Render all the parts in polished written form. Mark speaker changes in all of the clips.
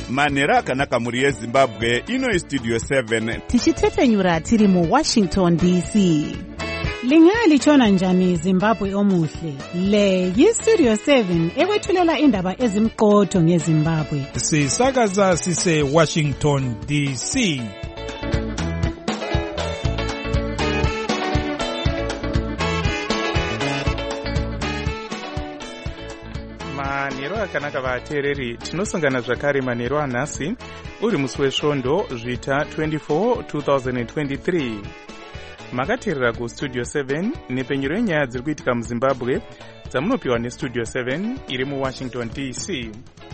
Speaker 1: manhero akanaka muri yezimbabwe. Ino istudio 7
Speaker 2: tichitetenyura tiri muWashington DC. Lingalitshona njani Zimbabwe omuhle? Le yistudio 7 ekwethulela indaba ezimqotho ngeZimbabwe.
Speaker 3: Sisakaza sise Washington DC.
Speaker 4: Manhero akanaka vateereri, tinosangana zvakare manhero anhasi uri musi wesvondo zvita 24 2023. Makateerera kustudio 7 nepenyero yenyaya dziri kuitika muZimbabwe dzamunopiwa nestudio 7 iri muWashington DC.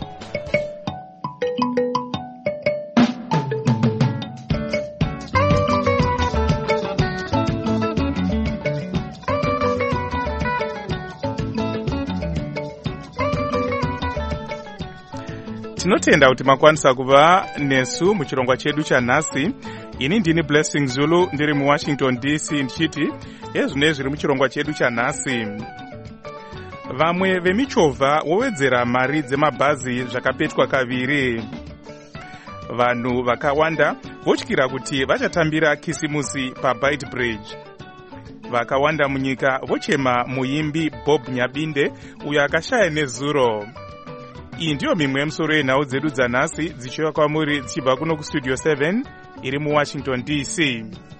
Speaker 4: Tinotenda kuti makwanisa kuva nesu muchirongwa chedu chanhasi. Ini ndini Blessing Zulu ndiri muWashington DC ndichiti ezvinei zviri muchirongwa chedu chanhasi. Vamwe vemichovha wowedzera mari dzemabhazi zvakapetwa kaviri. Vanhu vakawanda votyira kuti vachatambira kisimusi paBite Bridge. Vakawanda munyika vochema muimbi Bob Nyabinde uyo akashaya nezuro. Iyi ndiyo mimwe yemusoro yenhau dzedu dzanhasi dzichiuya kwamuri dzichibva kuno kustudio 7 iri muWashington DC.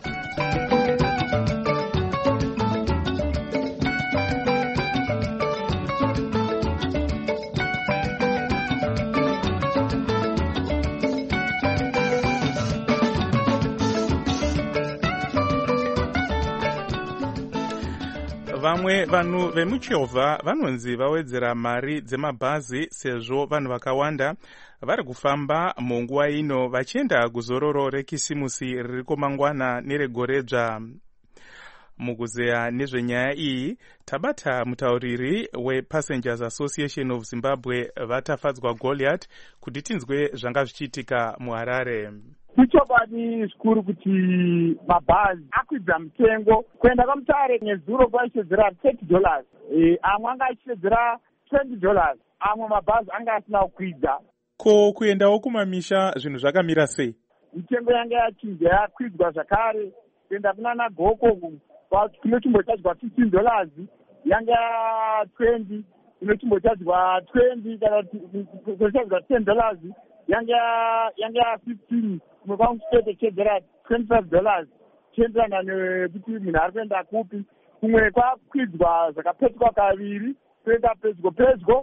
Speaker 4: Vamwe vanhu vemuchovha vanonzi vawedzera mari dzemabhazi sezvo vanhu vakawanda vari kufamba munguva ino vachienda kuzororo rekisimusi ririko mangwana neregoredzva. Mukuzeya nezvenyaya iyi tabata mutauriri wePassengers Association of Zimbabwe Vatafadzwa Goliath kuti tinzwe zvanga zvichiitika muHarare.
Speaker 5: Ichokwadi zvikuru kuti mabhazi akwidza mutengo. Kuenda kwaMutare nezuro kwaishedzera $30, amwe anga achishedzera $20, amwe mabhazi anga asina kukwidza.
Speaker 4: Ko kuendawo kumamisha zvinhu zvakamira sei?
Speaker 5: Mitengo yanga yachinja yakwidzwa zvakare. Kuenda kunana Goko kunochimbochadzwa $15 yanga 20, kunochimbochadzwa 20 kana kunochadzwa $10 yanga 15. Kumwe $25 chienderana nekuti munhu ari kuenda kupi. Kumwe kwakwidzwa zvakapetwa kaviri kuenda pedyo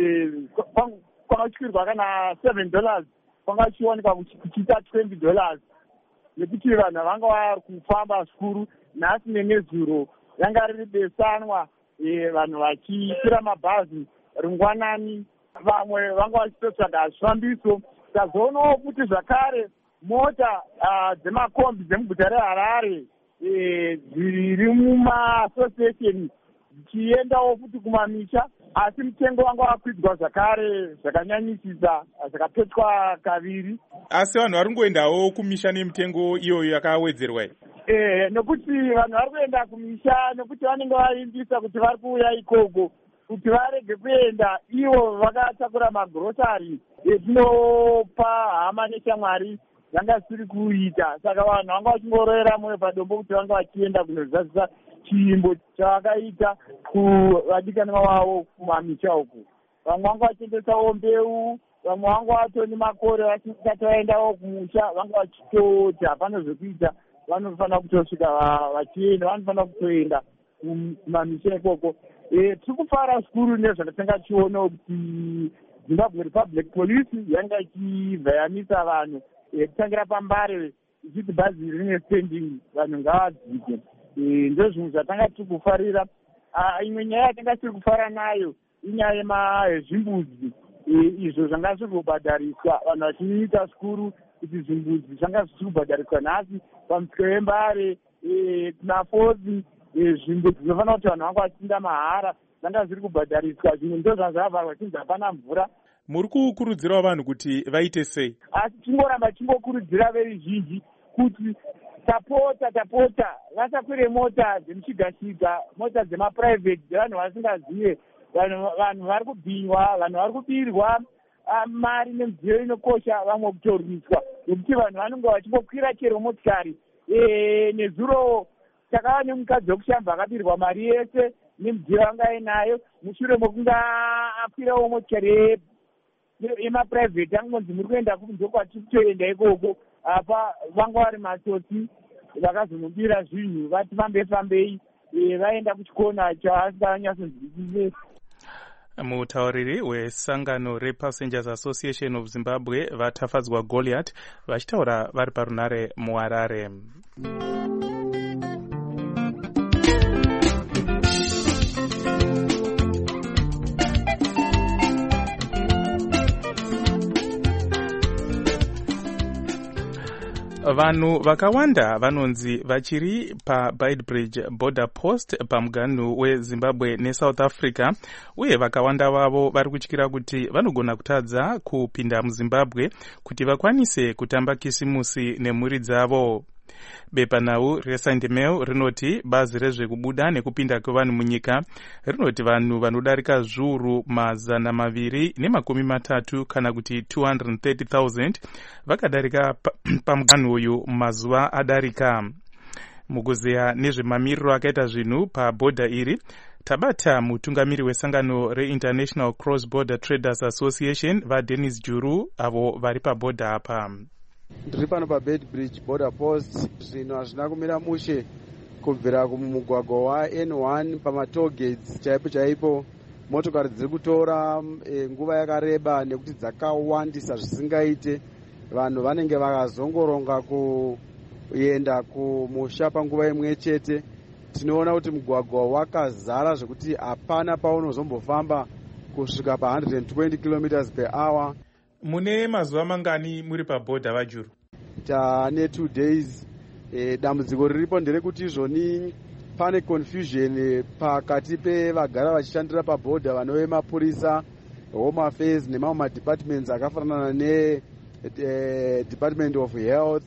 Speaker 5: kwakatyirwa kana $7 kwanga kuchionekwa kuchiita $20 nekuti vanhu vanga vari kufamba zvikuru. Nhasi nenezuro yanga riri besanwa, vanhu vachikwira mabhazi ringwanani. Vamwe vanga vachitotsvaga zvifambiso. Tazoonawo kuti zvakare mota dzemakombi dzemuguta reHarare dziri mumaasociation dzichiendawo futi kumamisha, asi mutengo wanga wakwidzwa zvakare zvakanyanyisisa, zvakapetwa kaviri.
Speaker 4: Asi vanhu vari kungoendawo kumisha nemitengo iyoyo yakawedzerwa.
Speaker 5: Nokuti vanhu vari kuenda kumisha nokuti vanenge vaimbisa kuti vari kuuya ikoko kuti varege kuenda ivo vakatakura magirosari etinopa hama neshamwari vanga zvisiri kuita. Saka vanhu vanga vachingoroera moyo padombo kuti vanga vachienda kunozadzisa chiimbo chavakaita kuvadikanwa vavo kumamisha uku. Vamwe vanga vachitengesawo mbeu, vamwe vanga vatoni makore vasati vaendawo kumusha, vanga vachitoti hapana zvekuita, vanofanira kutosvika vachienda, vanofanira kutoenda kumamisha ikoko. Tiri kufara zvikuru nezvakatanga chiona kuti Zimbabwe Republic Police yanga ichivhayanisa vanhu kutangira paMbare ichiti bhazi rine standing vanhu ngavadzike. Ndozvinhu zvatanga tiri kufarira. Imwe nyaya yatanga tiri kufara nayo inyaya yezvimbudzi izvo zvanga zviri kubhadhariswa, vanhu vachiita zvikuru kuti zvimbudzi zvanga zvichiri kubhadhariswa nhasi pamusika weMbare kunaFozi. Zvimbudzi zvinofanira kuti vanhu vanga vachinda mahara zvanga zviri kubhadhariswa. Zvimwe ndo zvazvavharwa chinzi hapana mvura.
Speaker 4: Muri kukurudzirawo vanhu kuti vaite sei?
Speaker 5: Asi tingoramba tingokurudzira veruzhinji kuti tapota vasakwire mota dzemushigashiga, mota dzemapuraivheti dzevanhu vasingazive. Vanhu vari kubhinywa, vanhu vari kubirwa, mari nemidziyo inokosha vamwe kutorwiswa, nekuti vanhu vanenge vachingokwira chero motikari. Nezuro takava nemukadzi wekushamba akabirwa mari yese nemidziyo vanga ainayo mushure mokunge akwirawo motikari yemapuraivheti angonzi muri kuenda kunze kwatiri kutoenda ikoko. Apa vanga vari matsotsi vakazomubira zvinhu vati fambei vaenda kuchikona chaasinganyatsozivisise.
Speaker 4: Mutauriri wesangano rePassengers Association of Zimbabwe vatafadzwa Goliath vachitaura vari parunare muHarare. Vanhu vakawanda vanonzi vachiri paBeitbridge border post pamuganhu weZimbabwe neSouth Africa, uye vakawanda vavo vari kutyira kuti vanogona kutadza kupinda muZimbabwe kuti vakwanise kutamba kisimusi nemhuri dzavo. Bepanhau reSunday Mail rinoti bazi rezvekubuda nekupinda kwevanhu munyika rinoti vanhu vanodarika zviuru 230 kana kuti 230,000 vakadarika pamuganhu uyu mazuva adarika. Mukuzeya nezvemamiriro akaita zvinhu pabhodha iri, tabata mutungamiri wesangano reInternational Cross Border Traders Association vaDennis Juru avo vari pabhodha apa.
Speaker 6: Ndiri pano paBeitbridge border post. Zvinhu hazvina kumira mushe kubvira kumugwagwa waN1 pamatollgates chaipo. Motokari dziri kutora nguva yakareba nekuti dzakawandisa zvisingaite. Vanhu vanenge vakazongoronga kuenda kumusha panguva imwe chete. Tinoona kuti mugwagwa wakazara zvekuti hapana paunozombofamba kusvika pa120 km/h.
Speaker 4: Mune mazuva mangani muri pabhodha vaJuru?
Speaker 6: Tane 2 days. Dambudziko riripo nderekuti izvoni pane confusion pakati pevagara vachishandira pabhodha vanove mapurisa, home affairs nemamwe madepartments akafanana neDepartment of Health,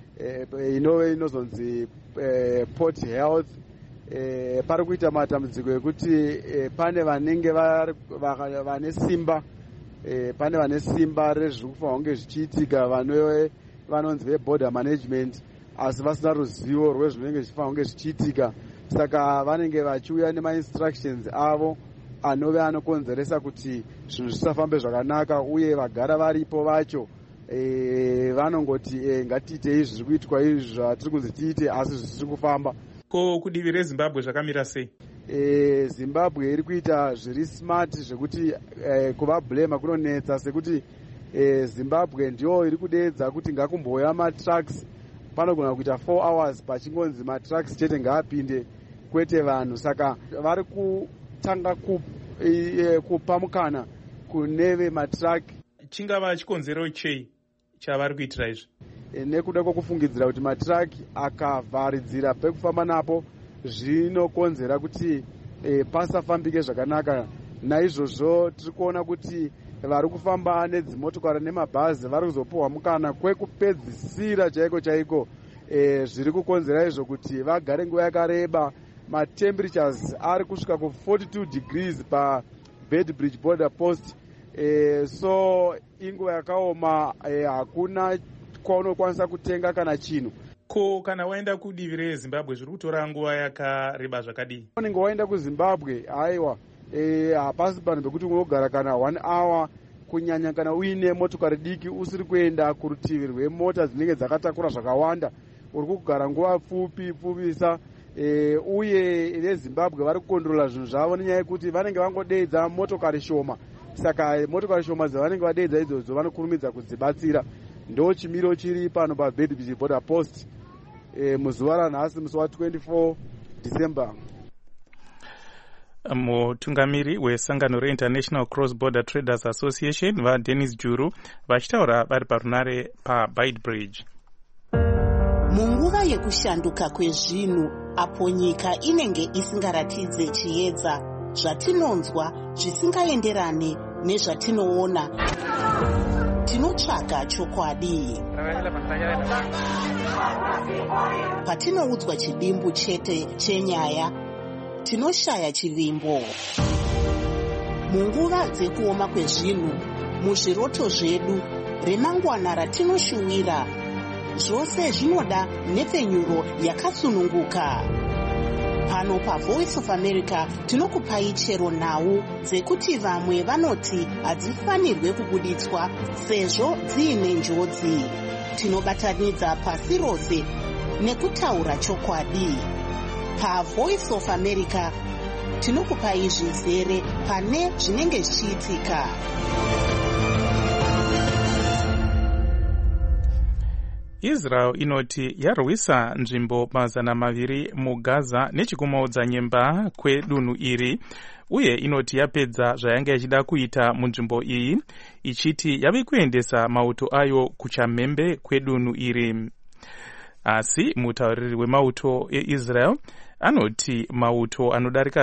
Speaker 6: inove inozonzi Port Health. Pari kuita matambudziko ekuti pane vanenge vane simba, pane vane simba rezviri kufanira kunge zvichiitika vanonzi veborder management, asi vasina ruzivo rwezvinenge zvichifanira kunge zvichiitika. Saka vanenge vachiuya nemainstructions avo anove anokonzeresa kuti zvinhu zvisafambe zvakanaka, uye vagara varipo vacho vanongoti ngatiite izvi zviri kuitwa izvi zvatiri kunzi tiite asi zvisiri kufamba.
Speaker 4: Ko kudivi reZimbabwe zvakamira sei?
Speaker 6: Zimbabwe iri kuita zviri smart zvekuti kuvablema kunonetsa, sekuti Zimbabwe ndiyo iri kudeedza kuti ngakumbouya matrucks, panogona kuita 4 hours pachingonzi matrucks chete ngaapinde, kwete vanhu. Saka vari kutanga kupa mukana kuneve matruck.
Speaker 4: Chingava chikonzero chei chavari kuitira izvi?
Speaker 6: Nekuda kwokufungidzira kuti matruck akavharidzira pekufamba napo zvinokonzera kuti pasafambike zvakanaka. Naizvozvo tiri kuona kuti vari kufamba nedzimotokari nemabhazi vari kuzopuhwa mukana kwekupedzisira chaiko zviri kukonzera izvo kuti vagare nguva yakareba. Matemperatures ari kusvika ku42 degrees paBeitbridge border post. So inguva yakaoma, hakuna kwaunokwanisa kutenga kana chinhu.
Speaker 4: Ko kana waenda kudivi reZimbabwe zviri kutora nguva yakareba zvakadii?
Speaker 6: Unenge waenda kuZimbabwe, aiwa, hapasi panhu pekuti unogara kana 1 hour, kunyanya kana uine motokari diki usiri kuenda kurutivi rwemota dzinenge dzakatakura zvakawanda, uri kugara nguva pfupisa. Uye veZimbabwe vari kukondorola zvinhu zvavo nenyaya yekuti vanenge vangodeedza motokari shoma. Saka motokari shoma dzavanenge vadeedza idzodzo vanokurumidza kudzibatsira. Ndo chimiro chiri pano paBeitbridge border post muzuva ranhasi, musi wa24 December.
Speaker 4: Mutungamiri wesangano reInternational Cross Border Traders Association vaDennis Juru vachitaura vari parunare paBeitbridge.
Speaker 7: Munguva yekushanduka kwezvinhu, apo nyika inenge isingaratidze chiedza, zvatinonzwa zvisingaenderane nezvatinoona, tinotsvaga chokwadi. Patinoudzwa chidimbu chete chenyaya, tinoshaya chivimbo. Munguva dzekuoma kwezvinhu, muzviroto zvedu remangwana ratinoshuwira. Zvose zvinoda nhepfenyuro yakasununguka. Pano paVoice of America tinokupai chero nhau dzekuti vamwe vanoti hadzifanirwe kubuditswa sezvo dziine njodzi. Tinobatanidza pasi rose nekutaura chokwadi. PaVoice of America tinokupai zvizere pane zvinenge zvichiitika.
Speaker 4: Israel inoti yarwisa nzvimbo 200 muGaza nechikumaudza nyemba kwedunhu iri, uye inoti yapedza zvayanga ichida kuita munzvimbo iyi, ichiti yave kuendesa mauto ayo kuchamhembe kwedunhu iri. Asi mutauriri wemauto eIsrael anoti mauto anodarika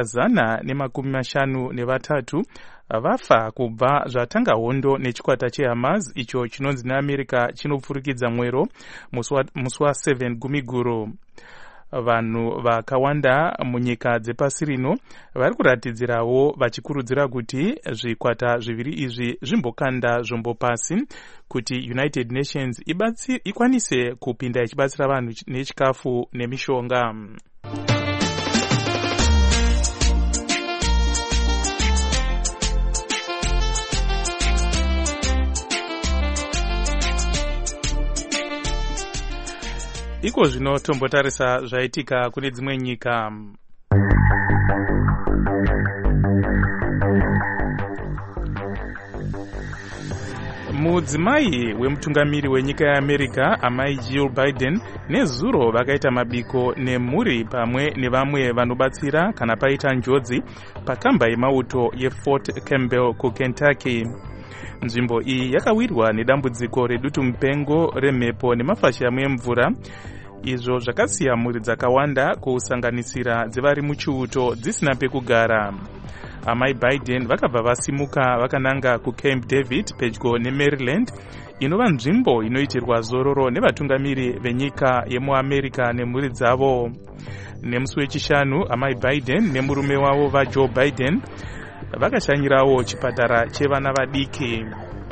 Speaker 4: 153 vafa kubva zvatanga hondo nechikwata cheHamas icho chinonzi neAmerica chinopfurikidza mwero musi wa 7 Gumiguru. Vanhu vakawanda munyika dzepasi rino vari kuratidzirawo vachikurudzira kuti zvikwata zviviri izvi zvimbokanda zvombo pasi kuti United Nations ikwanise kupinda ichibatsira vanhu nechikafu nemishonga. Iko zvino tombotarisa zvaitika kune dzimwe nyika. Mudzimai wemutungamiri wenyika yeAmerica, amai Jill Biden, nezuro vakaita mabiko nemhuri pamwe nevamwe vanobatsira kana paita njodzi pakamba yemauto yeFort Campbell kuKentucky. Nzvimbo iyi yakawirwa nedambudziko redutu mupengo remhepo nemafashamu emvura, izvo zvakasiya mhuri dzakawanda kusanganisira dzevari muchiuto dzisina pekugara. Amai Biden vakabva vasimuka vakananga kuCamp David pedyo neMaryland, inova nzvimbo inoitirwa zororo nevatungamiri venyika yemuAmerica nemhuri dzavo. Nemusi wechishanu, amai Biden nemurume wavo vaJoe Biden vakashanyirawo chipatara chevana vadiki.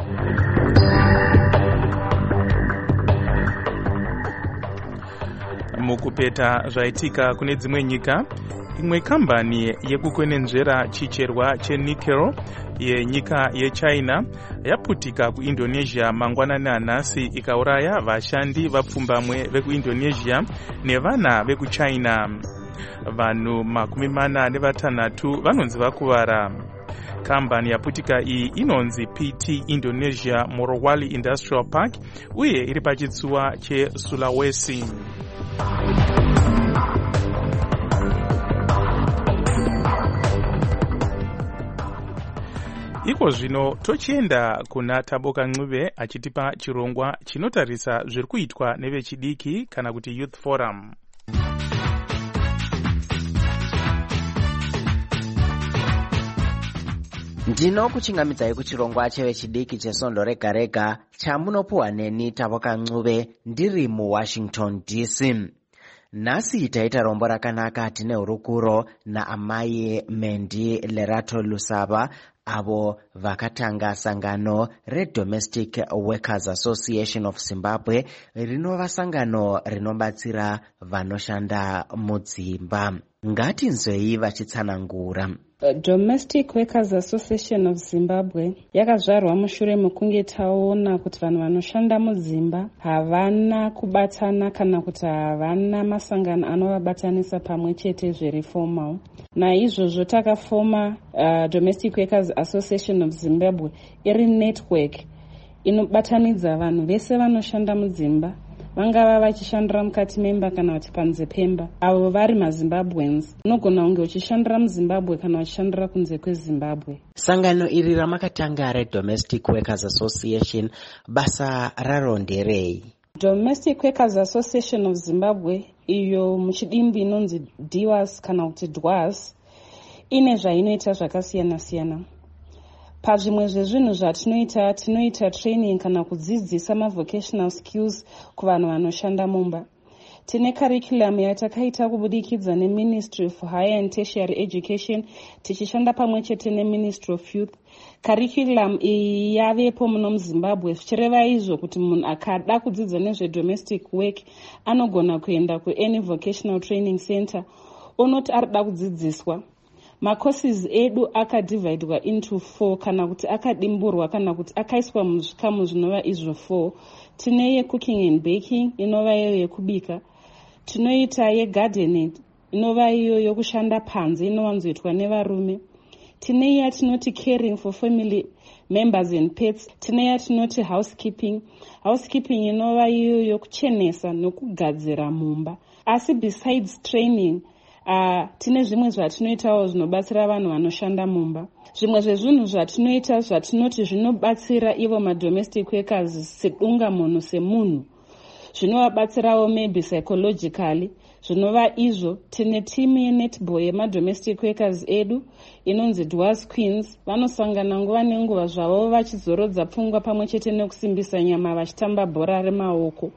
Speaker 4: Mukupeta zvaitika kune dzimwe nyika, imwe kambani yekukwenenzvera chicherwa chenickel yenyika yeChina yaputika kuIndonesia mangwanani anhasi ikauraya vashandi vapfumbamwe vekuIndonesia nevana vekuChina. Vanhu 46 vanonzi vakuvara. Kambani yaputika iyi inonzi PT Indonesia Morowali Industrial Park uye iri pachitsuwa cheSulawesi. Iko zvino tochienda kuna Taboka Ncube achitipa chirongwa chinotarisa zviri kuitwa nevechidiki kana kuti Youth Forum.
Speaker 8: Ndinokuchingamidzai kuchirongwa chevechidiki chesondo rega rega chamunopuwa neni Taboka Ncube ndiri muWashington DC. Nhasi taita rombo rakanaka tine hurukuro naamai Mendi Lerato Lusaba, avo vakatanga sangano reDomestic Workers Association of Zimbabwe, rinova sangano rinobatsira vanoshanda mudzimba. Ngatinzwei vachitsanangura.
Speaker 9: Domestic Workers Association of Zimbabwe yakazvarwa mushure mekunge taona kuti vanhu vanoshanda mudzimba havana kubatana kana kuti havana masangano anovabatanisa pamwe chete zviri formal. Naizvozvo takafoma Domestic Workers Association of Zimbabwe iri network inobatanidza vanhu vese vanoshanda mudzimba, vangava vachishandira mukati memba kana kuti panze pemba, avo vari maZimbabweans. Unogona kunge uchishandira muZimbabwe kana uchishandira kunze kweZimbabwe.
Speaker 8: Sangano iri ramakatanga reDomestic Workers Association basa raro nderei?
Speaker 9: Domestic Workers Association of Zimbabwe, iyo muchidimbi inonzi DWAS kana kuti DWAS, ine zvainoita zvakasiyana siyana. Pazvimwe zvezvinhu zvatinoita, tinoita training kana kudzidzisa vocational skills kuvanhu vanoshanda mumba. Tine curriculum yatakaita kubudikidza neMinistry of Higher and Tertiary Education tichishanda pamwe chete neMinistry of Youth. Curriculum iyi yavepo muno muZimbabwe, zvichireva izvo kuti munhu akada kudzidza nezvedomestic work anogona kuenda kuany vocational training center onoti arida kudzidziswa. Macourses edu akadivhaidwa into 4 kana kuti akadimburwa kana kuti akaiswa muzvikamu zvinova izvo 4. Tine yecooking and baking inova iyo yekubika. Tinoita yegardening inova iyo yokushanda panze inowanzoitwa nevarume. Tine yatinoti caring for family members and pets. Tine yatinoti housekeeping. Housekeeping inova iyo yokuchenesa nokugadzira mumba. Asi besides training, tine zvimwe zvatinoitawo zvinobatsira vanhu vanoshanda mumba. Zvimwe zvezvinhu zvatinoita zvatinoti zvinobatsira ivo madomestic workers sedunga munhu semunhu, zvinovabatsirawo maybe psychologically. Zvinova izvo, tine timu yenetball yemadomestic workers edu inonzi Dwarfs Queens. Vanosangana nguva nenguva zvavo vachizorodza pfungwa pamwe chete nekusimbisa nyama vachitamba bhora remaoko.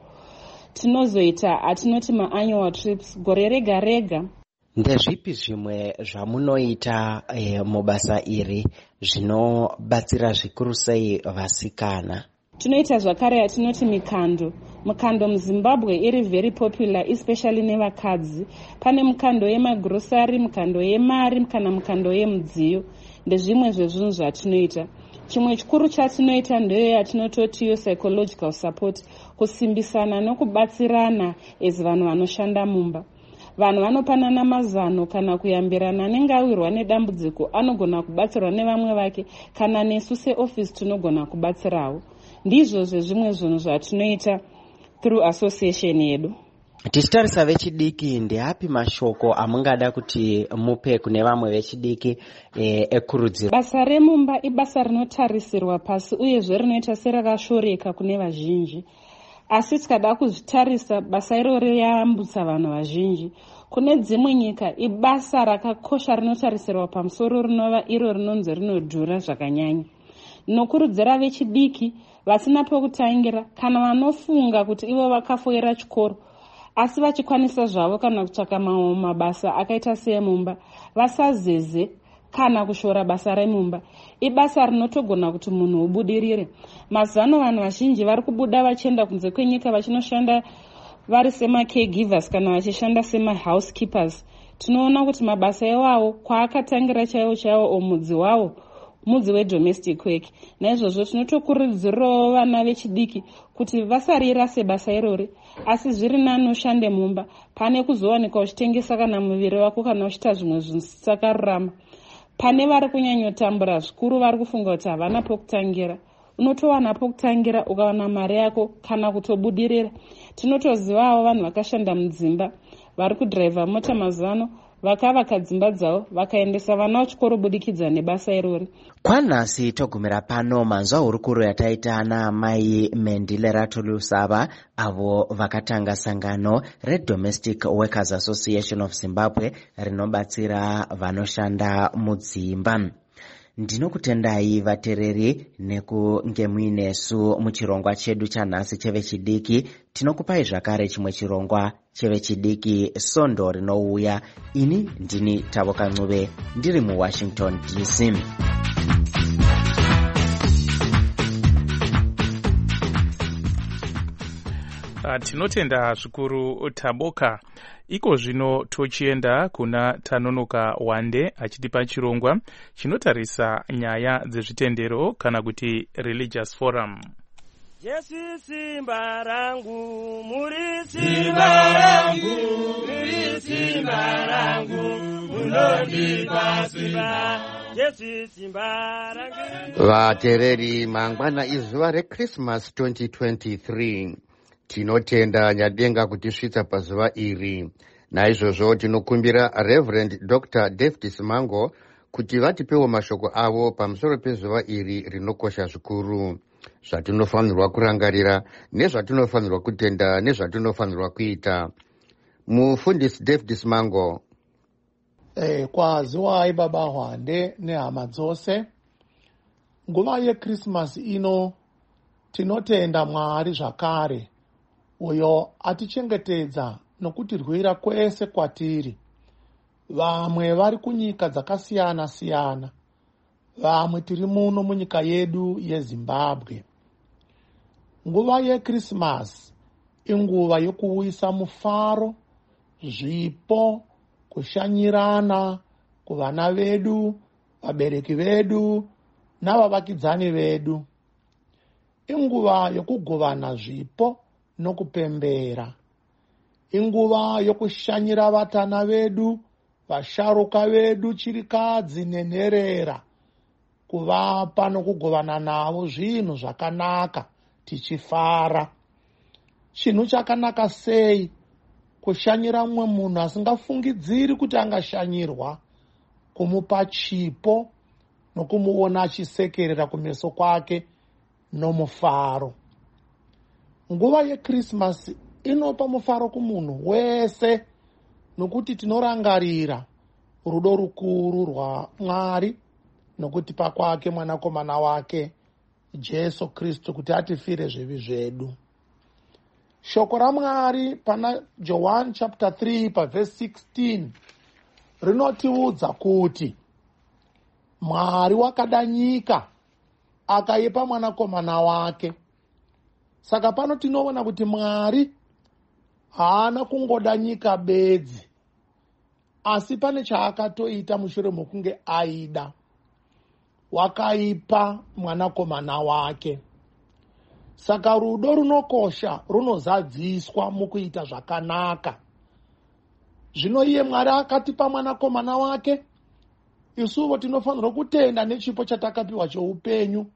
Speaker 9: Tinozoita atinoti maannual trips gore rega rega.
Speaker 8: Ndezvipi zvimwe zvamunoita mubasa iri zvinobatsira zvikuru sei vasikana?
Speaker 9: Tinoita zvakare yatinoti mikando. Mikando muZimbabwe iri very popular, especially nevakadzi. Pane mikando yemagrosari, mikando yemari kana mikando yemudziyo. Ndezvimwe zvezvinhu zvatinoita. Chimwe chikuru chatinoita ndeyo yatinototi psychological support, kusimbisana nokubatsirana as vanhu vanoshanda mumba. Vanhu vanopanana mazano kana kuyambirana anenge awirwa nedambudziko anogona kubatsirwa nevamwe vake, kana nesu seoffice tinogona kubatsirawo. Ndizvo zvezvimwe zvinhu zvatinoita through association yedu.
Speaker 8: Tichitarisa vechidiki, ndeapi mashoko amungada kuti mupe kune vamwe vechidiki ekurudziro? Basa
Speaker 9: remumba ibasa rinotarisirwa pasi uyezve rinoita serakashoreka kune vazhinji. Asi tikada kuzvitarisa, basa iroro yayambutsa vanhu vazhinji. Kune dzimwe nyika ibasa rakakosha rinotarisirwa pamusoro rinova iro rinonzi rinodhura zvakanyanya. Nokurudzira vechidiki vasina pekutangira kana vanofunga kuti ivo vakafoira chikoro asi vachikwanisa zvavo kana kutsvaka mamwe mabasa akaita seemumba, vasazeze kana kushora basa remumba. Ibasa rinotogona kuti munhu ubudirire. Mazano vanhu vazhinji vari kubuda vachienda kunze kwenyika vachinoshanda vari sema-caregivers kana vachishanda sema-housekeepers. Tinoona kuti mabasa iwawo kwaakatangira chaiwo omudzi wawo, mudzi wedomestic work. Naizvozvo tinotokurudzirawo vana vechidiki kuti vasarira sebasa irori, asi zviri nani ushande mumba pane kuzowanika uchitengesa kana muviri wako kana uchiita zvimwe zvisakarurama. Pane vari kunyanyotambura zvikuru vari kufunga kuti havana pokutangira. Unotowana pokutangira ukawana mari yako kana kutobudirira. Tinotozivawo vanhu vakashanda mudzimba vari kudhiraivha mota mazano vakavaka dzimba dzavo vakaendesa vana vachikoro budikidza nebasa irori.
Speaker 8: Kwanhasi togumira pano manzwa hurukuro yataita ana amai Mendile Ratulusava avo vakatanga sangano reDomestic Workers Association of Zimbabwe rinobatsira vanoshanda mudzimba. Ndinokutendai vatereri nekunge muinesu muchirongwa chedu chanhasi chevechidiki. Tinokupai zvakare chimwe chirongwa chevechidiki Sondo rinouya. Ini ndini Tavoka Ncube ndiri muWashington DC.
Speaker 4: Tinotenda zvikuru Taboka. Iko zvino tochienda kuna Tanonoka Wande achitipa chirongwa chinotarisa nyaya dzezvitendero kana kuti religious forum.
Speaker 10: Jesu simba rangu, muri simba rangu, muri simba rangu, munondipa simba. Jesu simba rangu.
Speaker 11: Vatereri, mangwana izuva reChristmas 2023. Tinotenda Nyadenga kutisvitsa pazuva iri. Naizvozvo tinokumbira Reverend Dr. David Mango kuti vatipewo mashoko avo pamusoro pezuva iri rinokosha zvikuru. Zvatinofanirwa kurangarira, nezvatinofanirwa kutenda, nezvatinofanirwa kuita. Mufundisi David Mango.
Speaker 12: Kwaziwai baba Hwande nehama dzose. Nguva yeChristmas ino tinotenda Mwari zvakare uyo atichengetedza nokutirwira kwese kwatiri. Vamwe vari kunyika dzakasiyana siyana, vamwe tiri muno munyika yedu yeZimbabwe. Nguva yeKrisimasi inguva yokuuyisa mufaro, zvipo, kushanyirana kuvana vedu, vabereki vedu navavakidzani vedu. Inguva yokugovana zvipo nokupembera. Inguva yokushanyira vatana vedu, vasharuka vedu, chirikadzi nenherera, kuvapa nokugovana navo zvinhu zvakanaka tichifara. Chinhu chakanaka sei kushanyira mumwe munhu asingafungidziri kuti angashanyirwa, kumupa chipo nokumuona achisekerera kumeso kwake nomufaro. Nguva yeKrisimasi inopa mufaro kumunhu wese, nokuti tinorangarira rudo rukuru rwaMwari nokutipa kwake mwanakomana wake Jesu Kristu kuti atifire zvivi zvedu. Shoko raMwari pana John chapter 3 paverse 16 rinotiudza kuti Mwari wakada nyika akaipa mwanakomana wake. Saka pano tinoona kuti Mwari haana kungoda nyika bedzi, asi pane chaakatoita mushure mokunge aida. Wakaipa mwanakomana wake. Saka rudo runokosha runozadziswa mukuita zvakanaka. Zvino iye Mwari akatipa mwanakomana wake, isuvo tinofanirwa kutenda nechipo chatakapiwa cheupenyu,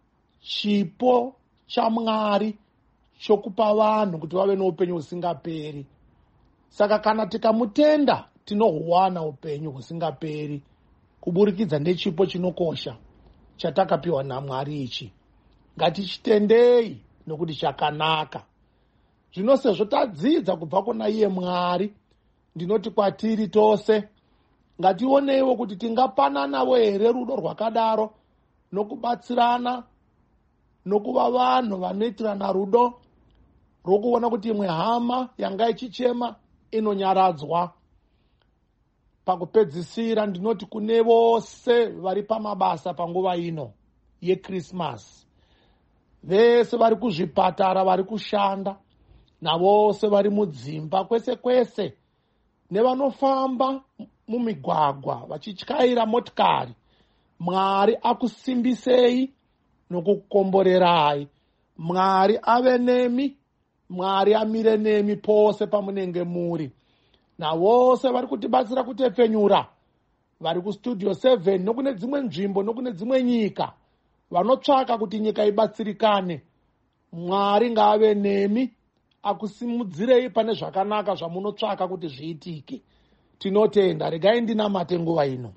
Speaker 12: chipo chaMwari chokupa vanhu kuti vave noupenyu husingaperi. Saka kana tikamutenda tinohuwana upenyu husingaperi kuburikidza nechipo chinokosha chatakapiwa naMwari ichi. Ngatichitendei nokuti chakanaka. Zvino sezvo tadzidza kubva kuna iye Mwari, ndinoti kwatiri tose ngationeiwo kuti tingapananawo here rudo rwakadaro nokubatsirana nokuva vanhu vanoitirana rudo rokuona kuti imwe hama yanga ichichema inonyaradzwa. Pakupedzisira ndinoti kune vose vari pamabasa panguva ino yeKrisimasi, vese vari kuzvipatara, vari kushanda, navose vari mudzimba kwese kwese, nevanofamba mumigwagwa vachityaira motikari, Mwari akusimbisei nokukomborerai. Mwari ave nemi, Mwari amire nemi pose pamunenge muri. Navose vari kutibatsira kutepfenyura, vari kustudio 7 nokune dzimwe nzvimbo nokune dzimwe nyika, vanotsvaka kuti nyika ibatsirikane. Mwari ngaave nemi, akusimudzirei pane zvakanaka zvamunotsvaka kuti zviitike. Tinotenda. Regai ndinamate nguva ino.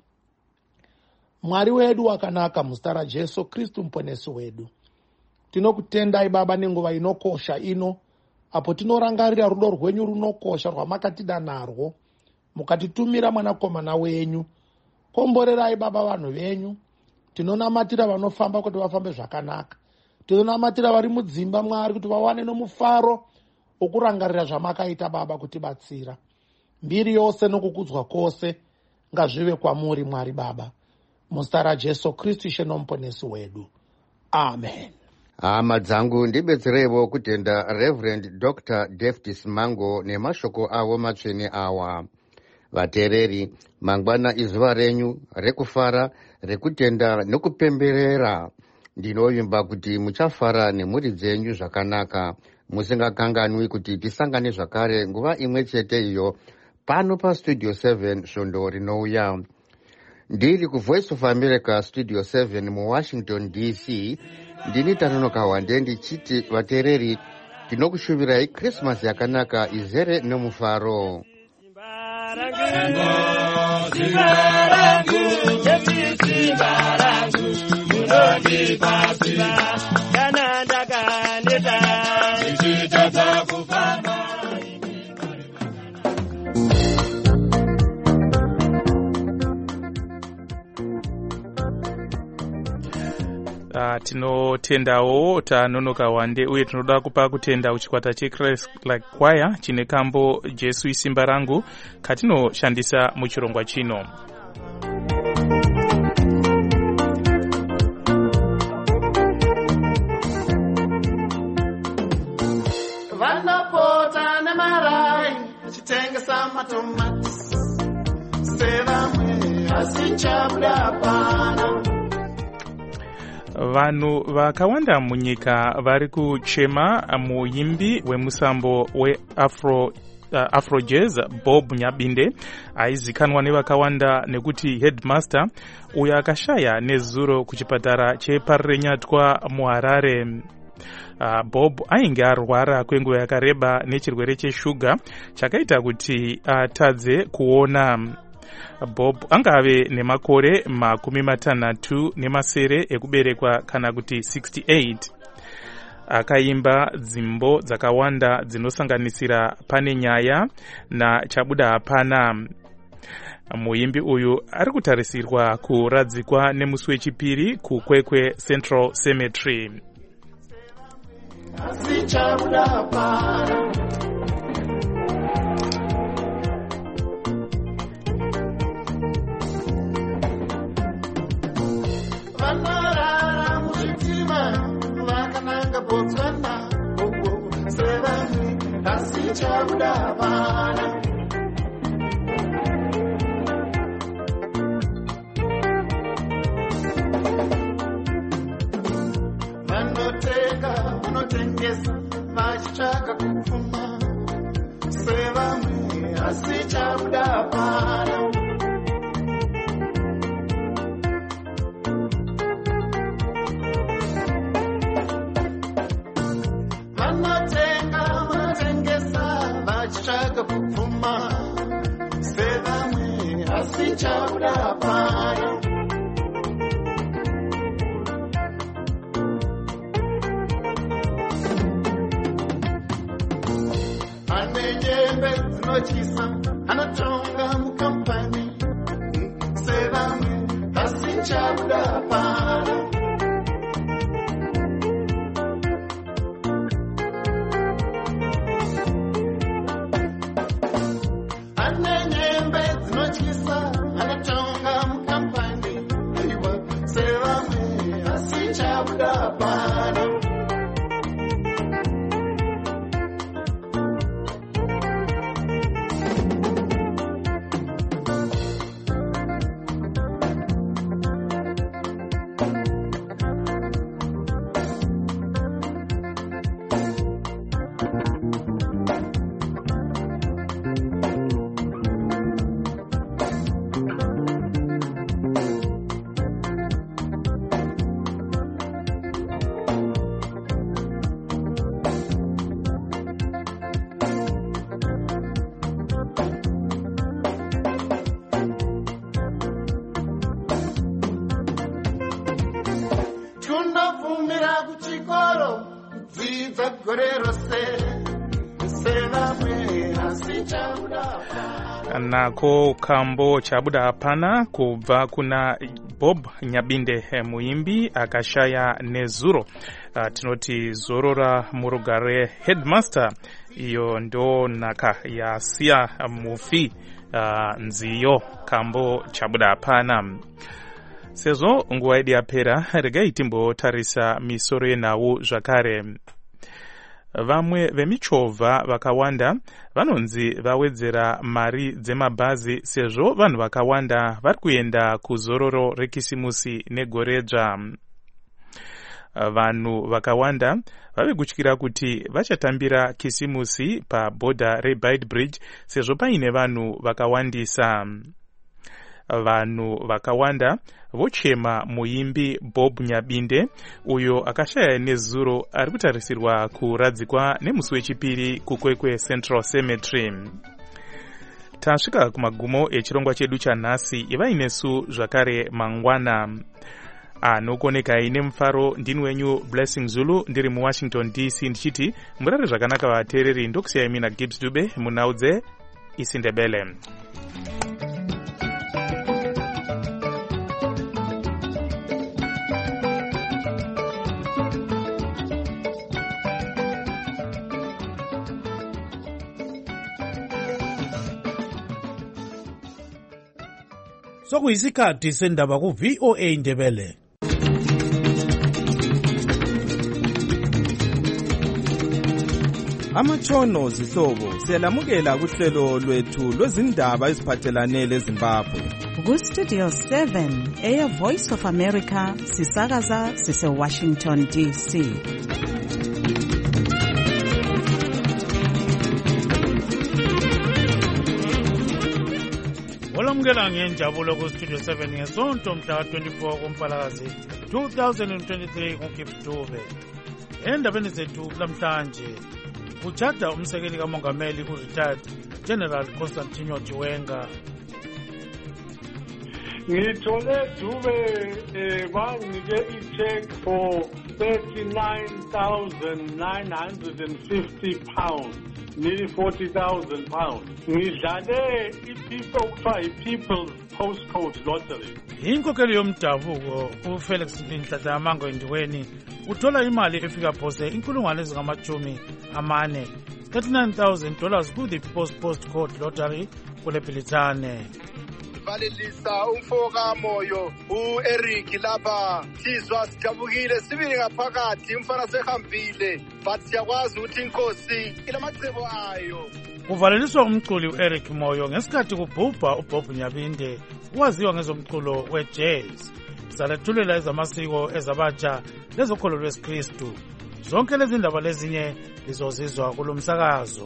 Speaker 12: Mwari wedu wakanaka, muzita raJesu Kristu muponesi wedu, tinokutendai Baba nenguva inokosha ino, apo tinorangarira rudo rwenyu runokosha rwamakatida narwo mukatitumira mwanakomana wenyu. Komborerai Baba vanhu venyu. Tinonamatira vanofamba kuti vafambe zvakanaka. Tinonamatira vari mudzimba Mwari kuti vawane nomufaro wokurangarira zvamakaita Baba kutibatsira. Mbiri yose nokukudzwa kwose ngazvive kwamuri Mwari Baba, muzita raJesu Kristu Ishe nomuponesi wedu. Amen.
Speaker 11: Hama dzangu ndibetserevo kutenda Reverend Dr. David Simango nemashoko avo matsvene awa. Vateereri, mangwana izuva renyu rekufara, rekutenda nokupemberera. Ndinovimba kuti muchafara nemhuri dzenyu zvakanaka, musingakanganwi kuti tisangane zvakare nguva imwe chete iyo pano pastudio 7 svondo rinouya. Ndiri kuVoice of America studio 7 muWashington DC. Ndini Tanonoka Wande ndichiti vateereri, tinokushuvirai Krismasi yakanaka izere nomufaro.
Speaker 4: Tinotendawo tanonoka wande uye tinoda kupa kutenda kuchikwata cheChrist Like Choir chine kambo Jesu isimba rangu katinoshandisa muchirongwa chino.
Speaker 13: Vanapota nemarai chitengesa matomati sevamwe asichabuda pana.
Speaker 4: Vanhu vakawanda munyika vari kuchema muimbi wemusambo weAfro-Jazz Bob Nyabinde aizikanwa nevakawanda nekuti Headmaster, uyo akashaya nezuro kuchipatara cheParirenyatwa muHarare. Bob ainge arwara kwenguva yakareba nechirwere cheshuga chakaita kuti atadze kuona. Bob angave nemakore 60 ekuberekwa kana kuti 68. Akaimba dzimbo dzakawanda dzinosanganisira Pane Nyaya naChabuda Hapana. Muimbi uyu ari kutarisirwa kuradzikwa nemusi wechipiri kuKwekwe Central Cemetery.
Speaker 13: Asichabuda Hapana. Vanorara muzvitima vakananga Botswana sevamwe asichabuda Hapana. Vanotenga vanotengesa vachitsvaka kupfuma sevamwe asichabuda Hapana. Vachitsvaka kupfuma sevamwe asichabuda Hapana. Ane nyembe dzinotyisa anotonga mukampani sevamwe asichabuda Hapana.
Speaker 4: Nako kambo Chabuda Hapana kubva kuna Bob Nyabinde muimbi akashaya nezuro. Tinoti zorora murugare Headmaster, iyo ndo naka yasiya mufi nziyo kambo Chabuda Hapana. Sezvo nguva yedu yapera, regai timbotarisa misoro yenhau zvakare. Vamwe vemichovha vakawanda vanonzi vawedzera mari dzemabhazi sezvo vanhu vakawanda vari kuenda kuzororo rekisimusi negoredzva. Vanhu vakawanda vave kutyira kuti vachatambira kisimusi pabhodha reBaitbridge sezvo paine vanhu vakawandisa. Vanhu vakawanda vochema muimbi Bob Nyabinde uyo akashaya nezuro ari kutarisirwa kuradzikwa nemusi wechipiri kuKwekwe Central Cemetery. Tasvika kumagumo echirongwa chedu chanhasi. Ivai nesu zvakare mangwana. Anokonekai nemufaro ndini wenyu Blessing Zulu ndiri muWashington DC ndichiti murare zvakanaka vateereri. Ndokusiyai mina Gibbs Dube munhau dzeIsindebele.
Speaker 3: Sokuyisikhathi sendaba ku-VOA Indebele.
Speaker 14: Amatshono zihlobo siyalamukela kuhlelo lwethu lwezindaba eziphathelane leZimbabwe.
Speaker 15: Ku-Studio 7 Air Voice of America sisakaza sise-Washington DC.
Speaker 16: Olamukela ngenjabulo ku-Studio 7 ngesonto mhla ka-24 kuMpalakazi 2023 kuKiptube. Endabeni zethu namhlanje kujada umsekeli kamongameli u-retired General Constantino Chiwenga.
Speaker 17: Ngithole Dube banginike i-check for 39,950 pounds, nearly 40,000 pounds. Ngidlale i-People's Postcode Lottery.
Speaker 16: Inkokheli yomdabuko uFelix Nhlanhla Mango Ndiweni uthola imali efika phose $40,000 $39,000 ku the Postcode Lottery kule Bhilitane.
Speaker 18: Valelisa umfoka moyo u-Eric lapha sizwa sijabukile sibili ngaphakathi umfana sehambile but siyakwazi ukuthi inkosi ilamacebo ayo.
Speaker 16: Kuvaleliswa umculi u-Eric Moyo ngesikhathi kubhubha uBob Nyabinde waziwa ngezomculo we-jazz. Salethulela ezamasiko ezabatsha lezokholo lwesikristu. Zonke lezi ndaba lezinye lizozizwa kulo msakazo.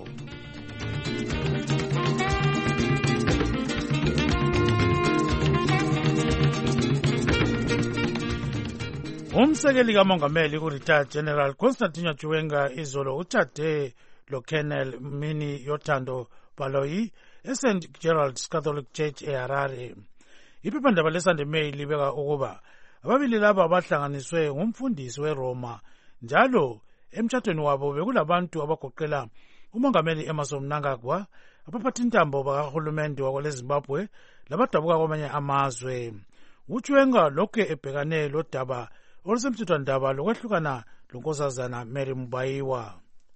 Speaker 16: Umsekeli kamongameli ku-retired General Constantino Chiwenga izolo uthathe lo-Colonel Mini Yothando Baloyi eSt Gerald's Catholic Church eHarare. Iphephandaba leSunday Mail libeka ukuba ababili laba bahlanganiswe ngumfundisi weRoma, njalo emtshatweni wabo bekulabantu abagoqela umongameli Emmerson Mnangagwa, abaphathintambo bakahulumende wakweleZimbabwe labadabuka kwamanye amazwe. uChiwenga lokhu ebhekane lodaba olusemthethwandaba lokwehlukana lonkosazana Mary Mubayiwa.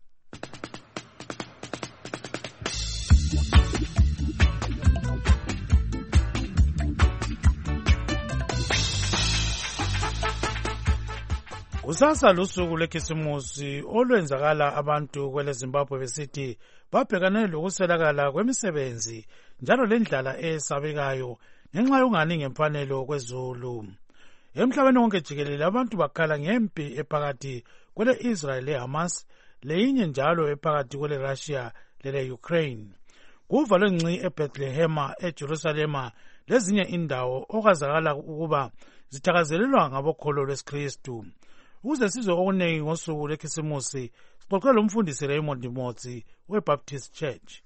Speaker 16: Kusasa lusuku lwekhisimusi olwenzakala abantu kwele Zimbabwe besithi babhekane lokuswelakala kwemisebenzi njalo lendlala esabekayo ngenxa yongani ngemfanelo kwezulu. Emhlabeni wonke jikelele abantu bakhala ngempi ephakathi kwele Israel leHamas leyinye njalo ephakathi kwele Russia lele Ukraine. Kuvalwe ngci eBethlehema eJerusalema lezinye indawo okazakala ukuba zithakazelelwa ngabokholo lwesikristu. Ukuze sizwe okunengi ngosuku lwekhisimusi sixoxe lo mfundisi Raymond Motsi weBaptist Church.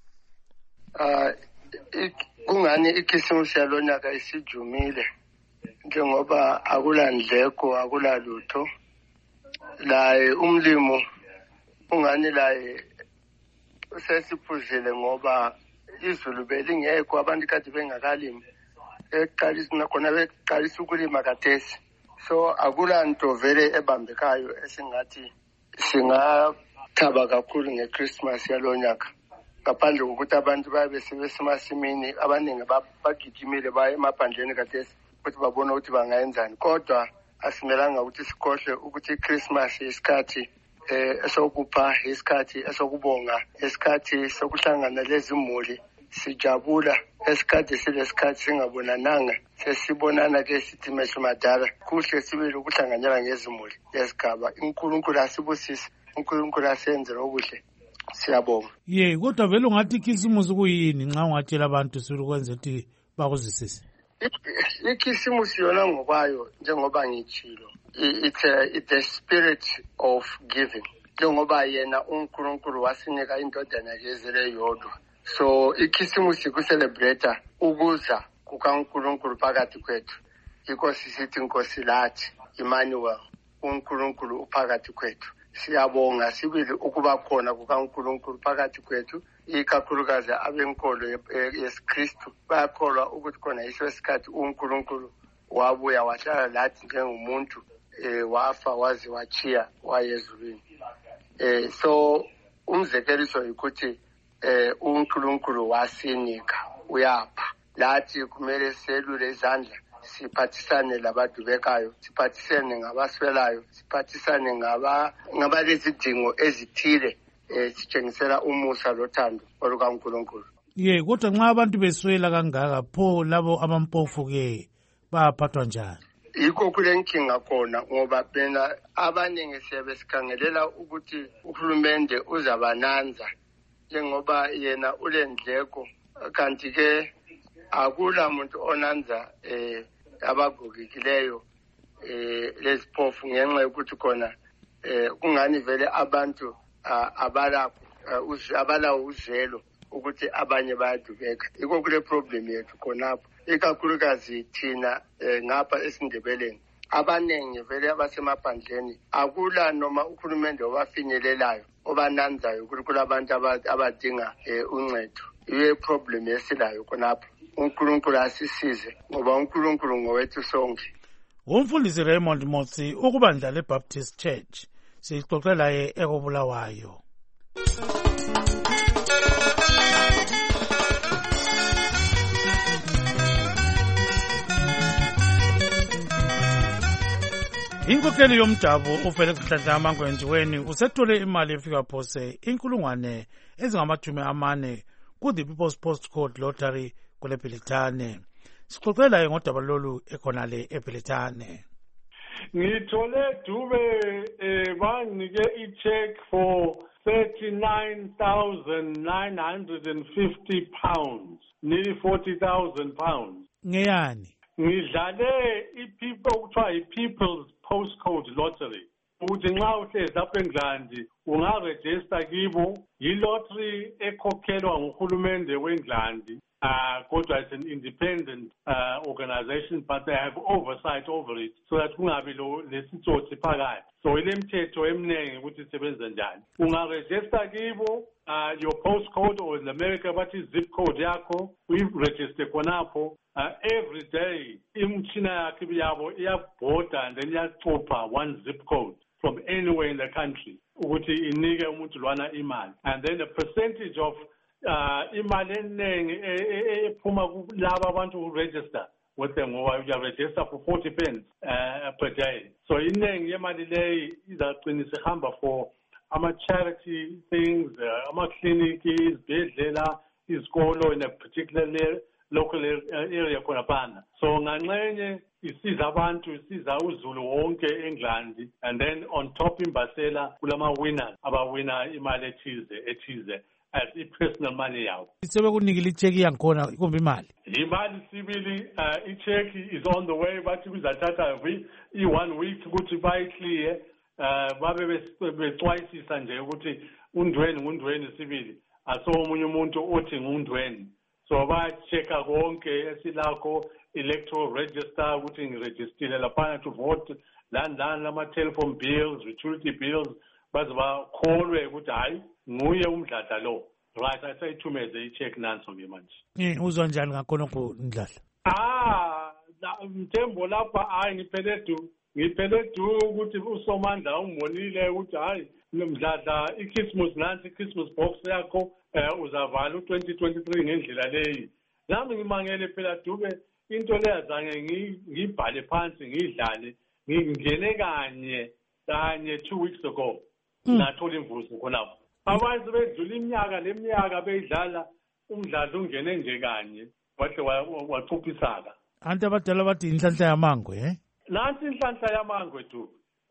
Speaker 18: Kungani ikhisimusi yalonyaka isijumile njengoba akulandleko akulalutho laye umlimo ungani laye sesiphuzile ngoba izulu belingekho abantu kade bengakalimi eqalisa nakhona beqalisa ukulima kathesi. So akulanto vele ebambekayo esingathi singathaba kakhulu ngeChristmas yalonyaka ngaphandle kokuthi abantu babe sebesemasimini abaningi bagijimile baye emaphandleni kathesi ukuthi babone ukuthi bangayenzani. Kodwa asimelanga ukuthi sikhohle ukuthi iChristmas isikhathi esokupha, isikhathi esokubonga, isikhathi sokuhlangana lezimuli, sijabula esikhathi silesikhathi singabonananga sesibonana ke sithi mehlo madala kuhle sibili ukuhlanganyela ngezimuli yesigaba. uNkulunkulu asibusise, uNkulunkulu asenzele okuhle, siyabonga.
Speaker 16: Kodwa vele ungathi ikhisimusi kuyini nxa ungatshela abantu sibili ukwenza ukuthi bakuzwisise?
Speaker 18: Ikhisimusi yona ngokwayo njengoba ngitshilo it's the spirit of giving, njengoba yena uNkulunkulu wasinika indodana yezele yodwa. So ikhisimusi kucelebrate ukuza kukaNkulunkulu phakathi kwethu. Inkosi sithi inkosi lathi Emmanuel, uNkulunkulu uphakathi kwethu. Siyabonga sibili ukuba khona kukaNkulunkulu phakathi kwethu, ikakhulukazi abenkolo yesikristu bayakholwa ukuthi khona iso isikhathi uNkulunkulu wabuya wahlala lathi njengomuntu wafa waze wachiya wayezulwini. So umzekeliso ukuthi uNkulunkulu wasinika uyapha lathi kumele selule izandla siphathisane labadubekayo, siphathisane ngabaswelayo, siphathisane ngabalezidingo ezithile, sitshengisela umusa lothando olukaNkulunkulu.
Speaker 16: Ye, kodwa nxa abantu beswela kangaka pho labo abampofu-ke baphathwa njani?
Speaker 18: Yikho kule nkinga khona ngoba phela abaningi siyabe sikhangelela ukuthi uhulumende uzabananza njengoba yena ulendleko, kanti-ke akula muntu onanza abagogekileyo leziphofu ngenxa yokuthi khona kungani vele abantu abalawo uzelo ukuthi abanye bayadubeka. Yikho kule problem yethu khonapho, ikakhulukazi thina ngapha esindebeleni abaningi vele abasemaphandleni akula noma uhulumende obafinyelelayo obananzayo ukuthi kulabantu abadinga uncedo. Iye problem esilayo khonapho. uNkulunkulu asisize ngoba uNkulunkulu ngowethu sonke.
Speaker 16: Umfundisi Raymond Motsi ukubandla leBaptist Church sixoxela ekobulawayo. Inkokheli yomdabu uFelix Nhlanhla Mangwenjiweni usethole imali efika phose 40,000 ku-The People's Postcode Lottery kule Bhilitane. Sixoxela ngodaba lolu ekhonale eBhilitane.
Speaker 17: Ngithole Dube banginike i-check for 39,950 pounds, nearly 40,000 pounds.
Speaker 16: Ngeyani?
Speaker 17: Ngidlale okuthiwa i-People's Postcode Lottery. Ukuthi nxa uhlezi apha eNgilandi ungarejista kibo, yi-lottery ekhokhelwa nguhulumende weNgilandi. Kodwa it's an independent organization, but they have oversight over it, so that kungabi lesitsotsi phakathi. So ilemthetho eminingi ukuthi isebenza njani. Ungarejista kibo your postcode, or in America bathi zip code yakho, uyiregister khonapho. Every day imtshina yakhe yabo iyabhoda and then iyacupha one zip code from anywhere in the country ukuthi inike umuntu lwana imali, and then a percentage of imali eningi ephuma kulabo abantu who register with them, ngoba you register for 40 pence per day. So iningi yemali leyi izaqinisa ihamba for ama-charity things, ama-clinic, izibhedlela, izikolo in a particular local area khonapana. So nganxenye isiza abantu, isiza uZulu wonke eNgilandi, and then on top imbasela kulama winners abawina imali ethize as i-personal money yawo.
Speaker 16: Sebekunikile icheck yankhona kumbe imali?
Speaker 17: Imali sibili, icheck is on the way, bathi kuzathatha i-1 week ukuthi bayiclear, babe becwayisisa nje ukuthi undweni sibili aso omunye umuntu othi ngundweni. So ba-check-a konke esilakho, electoral register ukuthi ngirejistile laphana to vote, lani lama-telephone bills, utility bills, baze bakholwe ukuthi hayi nguye umdladla lo. Right, asayithumeze i-check nanso-ke manje.
Speaker 16: Uzwa njani ngakhonokho Ndladla?
Speaker 17: Mthembo lapha hayi ngiphele du ukuthi uSomandla umbonile ukuthi hayi Mdladla i-Christmas nansi i-Christmas box yakho uzavala u-2023 ngendlela leyi. Nami ngimangele phela Dube into le azange ngibhale phansi ngidlale, ngingene kanye 2 weeks ago ngathola imvuzo khonapho. Abantu bedlula iminyaka beyidlala umdlalo ungene nje kanye wahle wachuphisaka.
Speaker 16: Anti abadala bathi inhlanhla yamangwe
Speaker 17: Nansi inhlanhla yamangwe tu.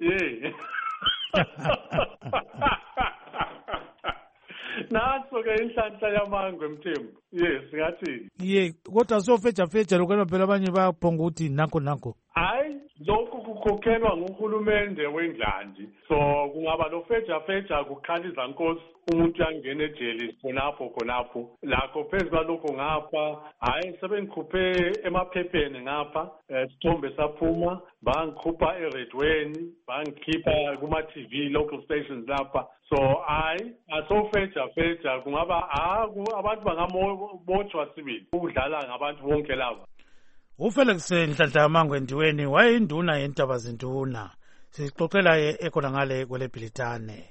Speaker 17: Naso-ke inhlanhla yamangwe Mthembu. Yes, ngathi.
Speaker 16: Kodwa sofeja lokho phela abanye bayaphonga ukuthi nanko.
Speaker 17: Hayi, lokhu kukhokhelwa nguhulumende weNgilandi. So kungaba lo feja kukhaliza Nkosi umuntu yangena ejele khonapho. Lakho phezu kwalokho ngapha, hayi sebengikhuphe emaphepheni ngapha, sithombe saphuma, bangikhupha eredweni, bangikhipha kuma-TV local stations lapha. So asofeja kungaba abantu bangamotshwa sibili ukudlala ngabantu bonke laba.
Speaker 16: uFelix Nhlanhla Mangwenjiweni wayinduna yentaba zinduna. Sixoxela ekhona ngale kwele Bhilitane.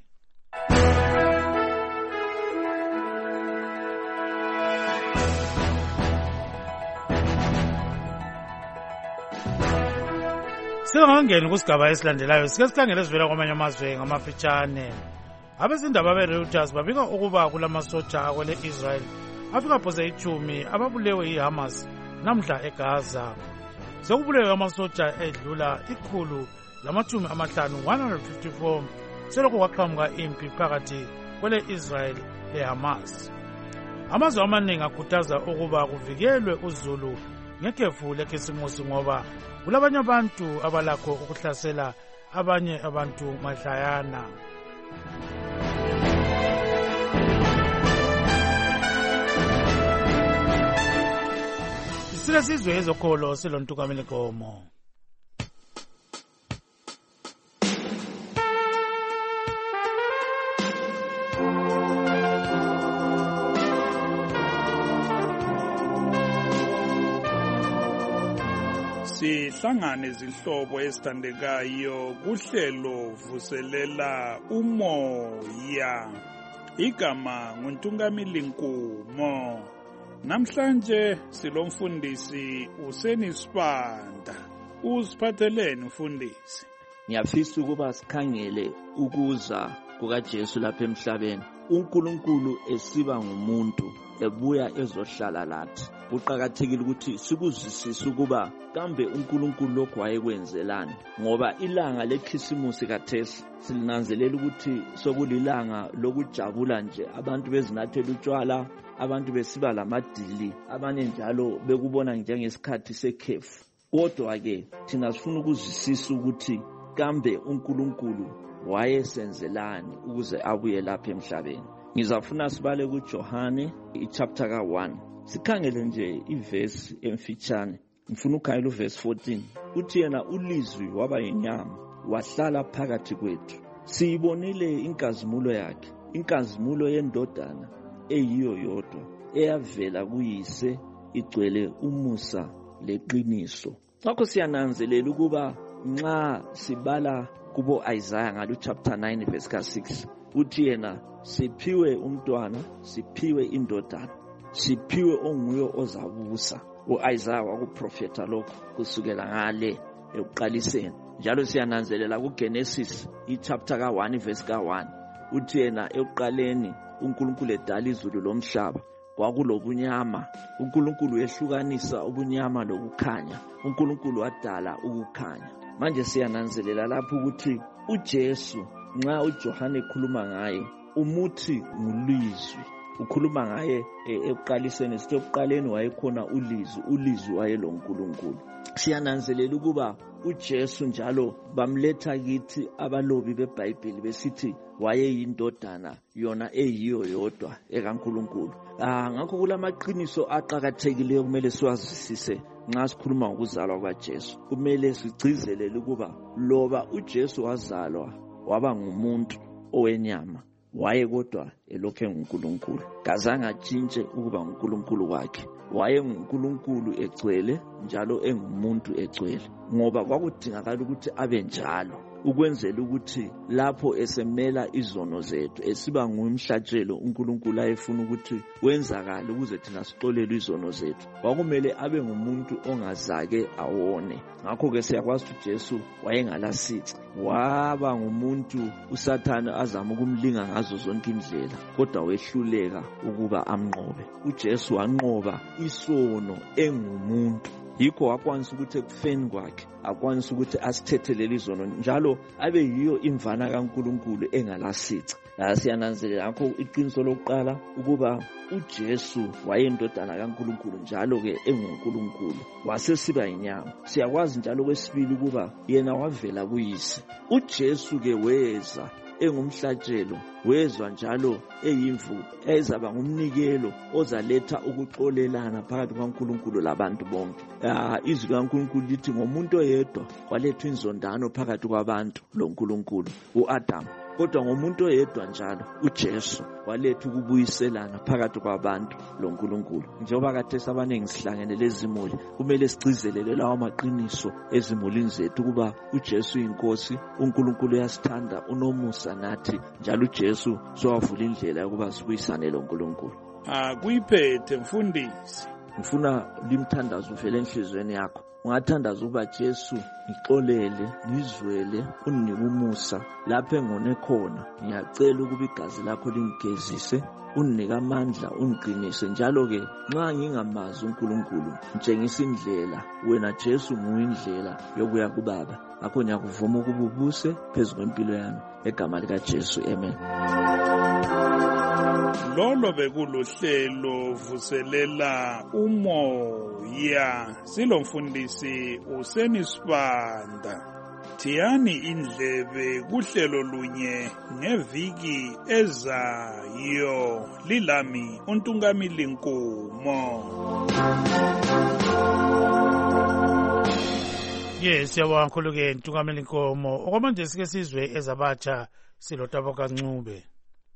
Speaker 16: Singakangeni kusigaba esilandelayo sike sikhangele ezivela kwamanye amazwe ngamafitshane. Abezindaba be-Reuters babika ukuba kulamasotsha akwele Israel afika phose 10 ababulewe yiHamas namhla eGaza. Sekubulewe amasotsha edlula 154 selokhu kwaqhamuka impi phakathi kwele Israel leHamas. Amazwe amaningi akhuthaza ukuba kuvikelwe uzulu ngekhefu lekhisimusi ngoba kulabanye abantu abalakho ukuhlasela abanye abantu mahlayana. Silesizwe ezokholo silontukamile Gomo.
Speaker 19: Sihlangane izihlobo ezithandekayo kuhlelo vuselela umoya. Igama nguNtungamili Nkumo. Namhlanje silomfundisi uSenisibanda. Usiphatheleni mfundisi?
Speaker 20: Ngiyafisa ukuba sikhangele ukuza kukaJesu lapha emhlabeni. uNkulunkulu esiba ngumuntu ebuya ezohlala lathi. Kuqakathekile ukuthi sikuzwisise ukuba kambe uNkulunkulu lokho wayekwenzelani, ngoba ilanga lekhisimusi kathesi silinanzelela ukuthi sokulilanga lokujabula nje, abantu bezinathela utshwala, abantu besiba lamadili, abanye njalo bekubona njengesikhathi sekhefu. Kodwa-ke thina sifuna ukuzwisisa ukuthi kambe uNkulunkulu wayesenzelani ukuze abuye lapha emhlabeni. Ngizafuna sibale kuJohane ichapter ka-1. Sikhangele nje ivesi emfitshane. Ngifuna ukhangela uvesi 14. Uthi yena ulizwi waba yinyama, wahlala phakathi kwethu. Siyibonile inkazimulo yakhe, inkazimulo yendodana eyiyo yodwa, eyavela kuyise, igcwele umusa leqiniso. Ngakho siyananzelela ukuba nxa sibala kubo Isaiah ngalo chapter 9 verse ka-6, uthi yena siphiwe umntwana, siphiwe indodana, siphiwe onguye ozabusa. U-Isaiah wakuprofeta lokho kusukela ngale ekuqaliseni. Njalo siyananzelela kuGenesis ichapter ka-1 verse ka-1, uthi yena ekuqaleni uNkulunkulu edala izulu lomhlaba, kwakulobunyama. uNkulunkulu ehlukanisa ubunyama lokukhanya. uNkulunkulu wadala ukukhanya. Manje siyananzelela lapho ukuthi uJesu nxa uJohane ekhuluma ngaye umuthi ngulizwi. Ukhuluma ngaye ekuqaliseni, sithi ekuqaleni wayekhona ulizwi, ulizwi wayeloNkulunkulu. Siyananzelela ukuba uJesu njalo bamletha kithi abalobi beBhayibheli besithi wayeyindodana yona eyiyo yodwa ekaNkulunkulu. Ngakho kulamaqiniso aqhakathekileyo kumele siwazisise nxa sikhuluma ngokuzalwa kwaJesu. Kumele sigcizelele ukuba loba uJesu wazalwa waba ngumuntu owenyama, waye kodwa elokhe nguNkulunkulu. Kazange atshintshe ukuba nguNkulunkulu wakhe. Waye nguNkulunkulu egcwele njalo engumuntu egcwele, ngoba kwakudingakala ukuthi abe njalo ukwenzela ukuthi lapho esemela izono zethu, esiba ngumhlatshelo uNkulunkulu ayefuna ukuthi wenzakale ukuze thina sixolelwe izono zethu, kwakumele abe ngumuntu ongazake awone. Ngakho-ke siyakwazi ukuthi uJesu wayengalasici, waba ngumuntu uSathane azama ukumlinga ngazo zonke indlela, kodwa wehluleka ukuba amnqobe. uJesu wanqoba isono engumuntu. Yikho wakwanisa ukuthi ekufeni kwakhe akwanisa ukuthi asithethelele izono njalo abe yiyo imvana kaNkulunkulu engalasici. Siyananzelela ngakho iqiniso lokuqala ukuba uJesu wayendodana kaNkulunkulu njalo-ke enguNkulunkulu, wasesiba yinyama. Siyakwazi njalo kwesibili ukuba yena wavela kuyise. uJesu-ke weza engumhlatshelo, wezwa njalo eyimvu ezaba ngumnikelo ozaletha ukuxolelana phakathi kwaNkulunkulu labantu bonke. Izwi likaNkulunkulu lithi ngomuntu oyedwa kwalethwa inzondano phakathi kwabantu loNkulunkulu, u-Adamu. Kodwa ngomuntu oyedwa njalo uJesu waletha ukubuyiselana phakathi kwabantu loNkulunkulu. Njengoba khathesi abaningi sihlangene lezimuli, kumele sigcizelele lawo maqiniso ezimulini zethu ukuba uJesu inkosi, uNkulunkulu uyasithanda, unomusa nathi, njalo uJesu sowavula indlela yokuba sibuyisane loNkulunkulu.
Speaker 19: Kuyiphethe mfundisi.
Speaker 20: Ngifuna limthandazo uvele enhlizweni yakho ungathandaza ukuba Jesu ngixolele, ngizwele, unginike umusa lapho engone khona. Ngiyacela ukuba igazi lakho lingigezise, unginike amandla, ungiqinise. Njalo-ke nxa ngingamazi uNkulunkulu, ngitshengisa indlela. Wena Jesu nguyindlela yokuya kuBaba. Ngakho ngiyakuvuma ukuba ubuse phezu kwempilo yami egama likaJesu. Amen.
Speaker 19: Lolo bekuluhlelo vuselela umoya. Silomfundisi uSenisibanda. Thiyani indlebe kuhlelo lunye ngeviki ezayo. Lilami uNtungamili Nkumo.
Speaker 16: Yes, siyabonga kakhulu-ke Ntungamili Nkomo. Okwamanje sike sizwe ezabatsha siloTabo Kancube.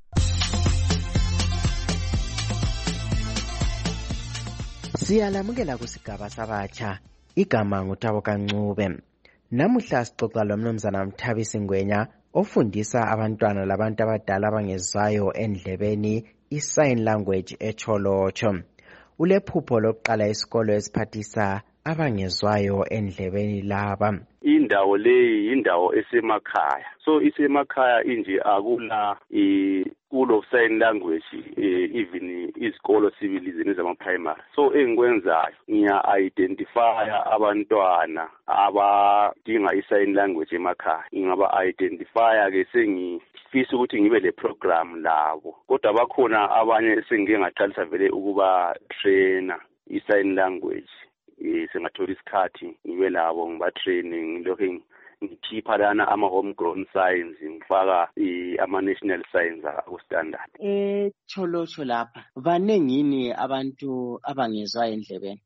Speaker 8: Siyalamukela kusigaba sabatsha. Igama nguTabo Kancube. Namuhla sixoxa lomnumzana Mthabisi Ngwenya ofundisa abantwana labantu abadala abangezwayo endlebeni i-sign language eCholotsho. Ulephupho lokuqala isikolo esiphathisa abangezwayo endlebeni laba.
Speaker 21: Indawo leyi indawo esemakhaya, so isemakhaya inje akula school of sign language even izikolo civilization ezama-primary. So engikwenzayo ngiya-identify abantwana abadinga i-sign language emakhaya. Ngingaba-identify-ke sengifisa ukuthi ngibe le-program labo, kodwa bakhona abanye esengike ngaqalisa vele ukuba trainer i-sign language. Sengathola isikhathi ngibe labo ngiba-training, ngilokhu ngikhipha lana ama-homegrown signs, ngifaka ama-national signs aku-standard.
Speaker 8: Cholotsho lapha banengini abantu abangezwayo endlebeni?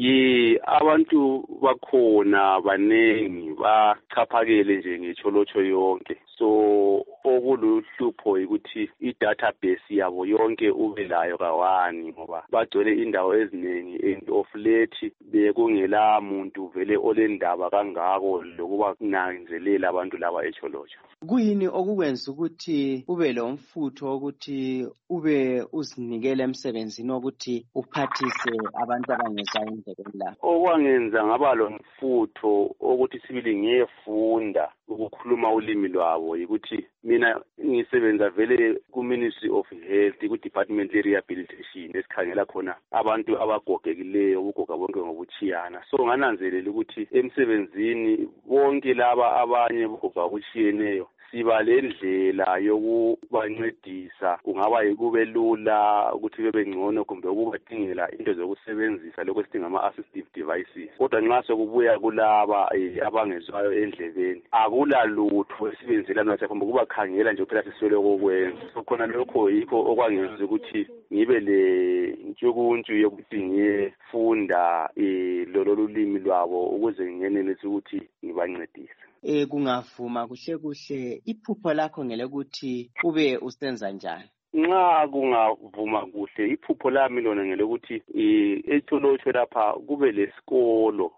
Speaker 21: Abantu bakhona banengi, bachaphakele nje ngecholotsho yonke. So okuluhlupho ukuthi i-database yabo yonke ube layo kawani, ngoba bagcwele indawo eziningi, and of late bekungela muntu vele olendaba kangako lokuba kunanzelela abantu laba echolotsho.
Speaker 8: Kuyini okukwenza ukuthi ube lo mfutho ukuthi ube uzinikele emsebenzini ukuthi uphathise abantu abangezwayo endlebeni la?
Speaker 21: Okwangenza ngaba lo mfutho ukuthi sibili ngiyefunda ukukhuluma ulimi lwabo yikuthi mina ngisebenza vele ku-Ministry of Health, ku-Department le-Rehabilitation esikhangela khona abantu abagogekileyo, ubugoga bonke ngobuchiyana. So ngananzelela ukuthi emsebenzini bonke laba abanye ubugoga obuchiyeneyo siba lendlela yokubancedisa, kungaba yikube lula ukuthi bebe ngcono kumbe ukubadingela into zokusebenzisa lokho esidinga ama-assistive devices. Kodwa nxa sokubuya kulaba abangezwayo endlebeni akula lutho esibenzelana nathi kumbe kubakhangela nje kuphela siswele kokwenza. So khona lokho yikho okwangenza ukuthi ngibe le ntshukuntshu yokuthi ngiyefunda lolo lulimi lwabo ukuze ngenelise ukuthi ngibancedise.
Speaker 8: Kungavuma kuhle iphupho lakho ngelokuthi ube usenza njani?
Speaker 21: Nxa kungavuma kuhle iphupho lami lona ngelokuthi eCholotsho lapha kube lesikolo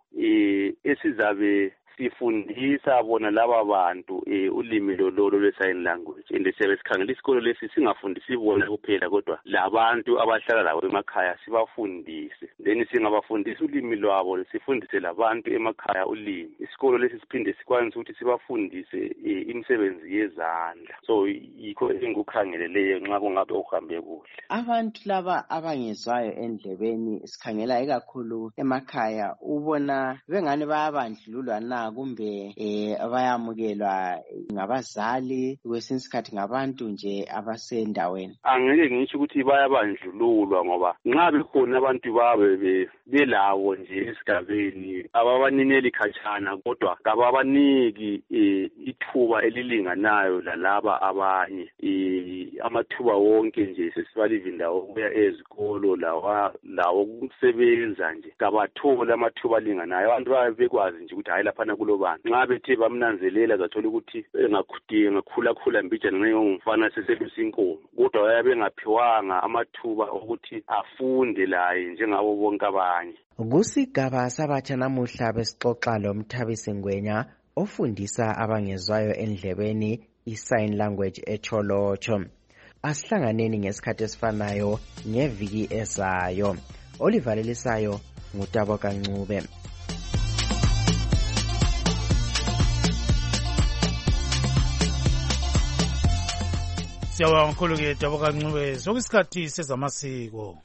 Speaker 21: esizabe sifundisa bona laba bantu ulimi lolo lwe-sign language, and siyabe sikhangela isikolo lesi singafundisi bona kuphela kodwa labantu abahlala labo emakhaya sibafundise, then singabafundisa ulimi lwabo sifundise labantu emakhaya ulimi. Isikolo lesi siphinde sikwanise ukuthi sibafundise imisebenzi yezandla. So yikho engikukhangeleleyo nxa kungabe uhambe kuhle.
Speaker 8: Abantu laba abangezwayo endlebeni sikhangela ikakhulu emakhaya, ubona bengani bayabandlululwa na kumbe bayamukelwa ngabazali, kwesinye isikhathi ngabantu nje abasendaweni?
Speaker 21: Angeke ngitsho ukuthi bayabandlululwa, ngoba nxa bekhona abantu babe belawo nje esigabeni ababanineli khatshana, kodwa kababaniki ithuba elilinganayo lalaba abanye. Amathuba wonke nje sesibaliva indawo ukuya ezikolo lawo ukusebenza nje kabathola amathuba alinganayo. Abantu babe bekwazi nje ukuthi hayi laphana kulobani. Nxa bethe bamnanzelela zathola ukuthi engakhula mbijana ngengumfana seselusa inkomo, kodwa bayabe bengaphiwanga amathuba okuthi afunde laye njengabo bonke abanye.
Speaker 8: Kusigaba sabatsha namuhla besixoxa loMthabisi Ngwenya ofundisa abangezwayo endlebeni i-sign language eCholotsho. Asihlanganeni ngesikhathi esifanayo ngeviki ezayo. Olivalelisayo nguTabo Kancube.
Speaker 16: Siyabonga kakhulu-ke Dabuka Ncube. Sokuyisikhathi sezamasiko.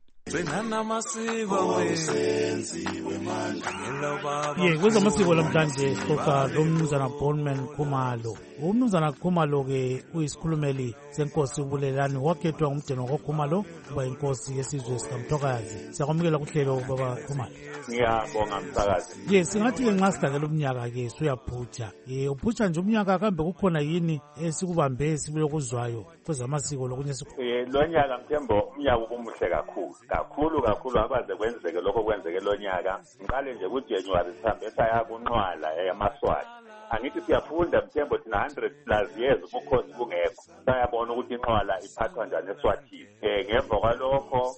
Speaker 16: Kwezamasiko namhlanje sixoxa lomnumzana Bonman Khumalo. Umnumzana Khumalo-ke uyisikhulumeli senkosi uBulelani wakhethwa ngumdeni wakoKhumalo kuba inkosi yesizwe sikaMthokazi. Siyakwamukela kuhlelo baba Khumalo.
Speaker 1: Ngiyabonga msakazi.
Speaker 16: Singathi-ke nxa sidlangela umnyaka-ke suyaphutsha. Uphutsha nje umnyaka kambe kukhona yini esikubambe sibulokuzwayo kwezamasiko lokunye
Speaker 1: lo nyaka Mthembo umnyaka ubumuhle kakhulu abaze kwenzeke lokho kwenzeke lo nyaka. Ngiqale nje kuJanuary sihambe saya kunqwala yamaswati. Angithi siyafunda Mthembo thina 100+ years ubukhosi bungekho. Sayabona ukuthi inqwala iphathwa njani eSwatini. Ngemva kwalokho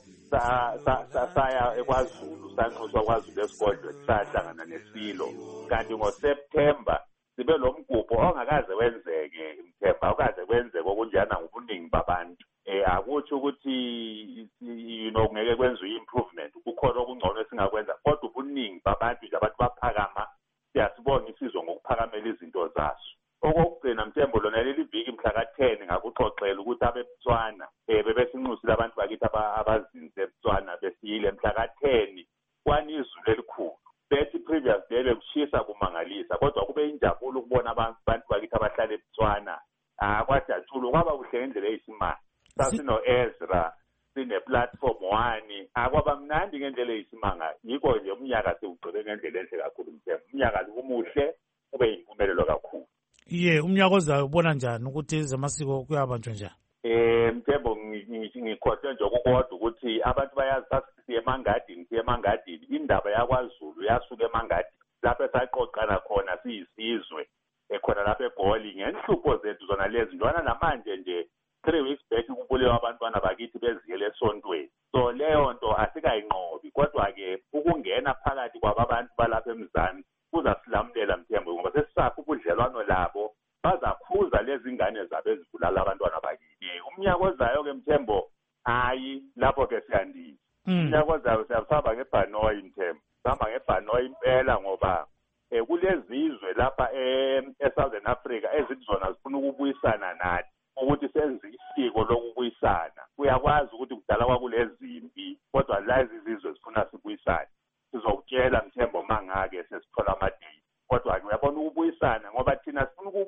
Speaker 1: saya eKwaZulu sanxuswa KwaZulu esigodlwe sahlangana nesilo. Kanti ngoSeptember sibe lo mgubho ongakaze wenzeke Mthembo, awukaze kwenzeke okunjana ngobuningi babantu. Akutsho ukuthi ngeke kwenziwe improvement, kukhona okungcono esingakwenza, kodwa ubuningi babantu nje abantu baphakama, siyasibona isizwe ngokuphakamela izinto zaso. Okugcina Mthembo lona leli viki mhla ka-10 ngakuxoxela ukuthi abeBotswana bebesinxusile abantu bakithi abazinze eBotswana besiyile mhla ka-10 kwanizulu elikhulu. Bethi previous day bekushisa kumangalisa, kodwa kube injabulo ukubona abantu bakithi abahlala eBotswana. Kwajatshula kwaba kuhle ngendlela eyisimanga. Sasino Ezra sine-platform 1 akwaba mnandi ngendlela eyisimanga. Yikho nje umnyaka siwugcine ngendlela enhle kakhulu Mthembo. Umnyaka umuhle ube yimpumelelo kakhulu.
Speaker 16: Umnyaka ozayo ubona njani ukuthi zamasiko kuyabanjwa njani?
Speaker 1: Mthembo ngikhohle nje ukukodwa ukuthi abantu bayazi siye emangadini indaba yakwaZulu yasuka emangadini lapho esaqoqana khona siyisizwe khona lapho eGoli ngenhlupho zethu zona lezi njana namanje nje 3 weeks back kubulewe abantwana bakithi beziyele esontweni. So leyo nto asikayinqobi, kodwa-ke ukungena phakathi kwabantu balapha emzansi kuzasilamulela Mthembo ngoba sesisapha ubudlelwano labo bazakhuza lezi ngane zabo ezibulala abantwana bakithi. Umnyaka ozayo-ke Mthembo hayi lapho-ke siyandisa. Umnyaka ozayo siyahamba ngebhanoyi Mthembo, sihamba ngebhanoyi impela ngoba kulezizwe lapha eSouthern Africa ezizona zifuna ukubuyisana nathi ukuthi senze isiko lokubuyisana. Uyakwazi ukuthi kudala kwakulezimpi, kodwa lezi izizwe zifuna sibuyisane. Sizokutshela Mthembo mangake sesithola amadeyi, kodwa-ke uyabona ukubuyisana ngoba thina sifuna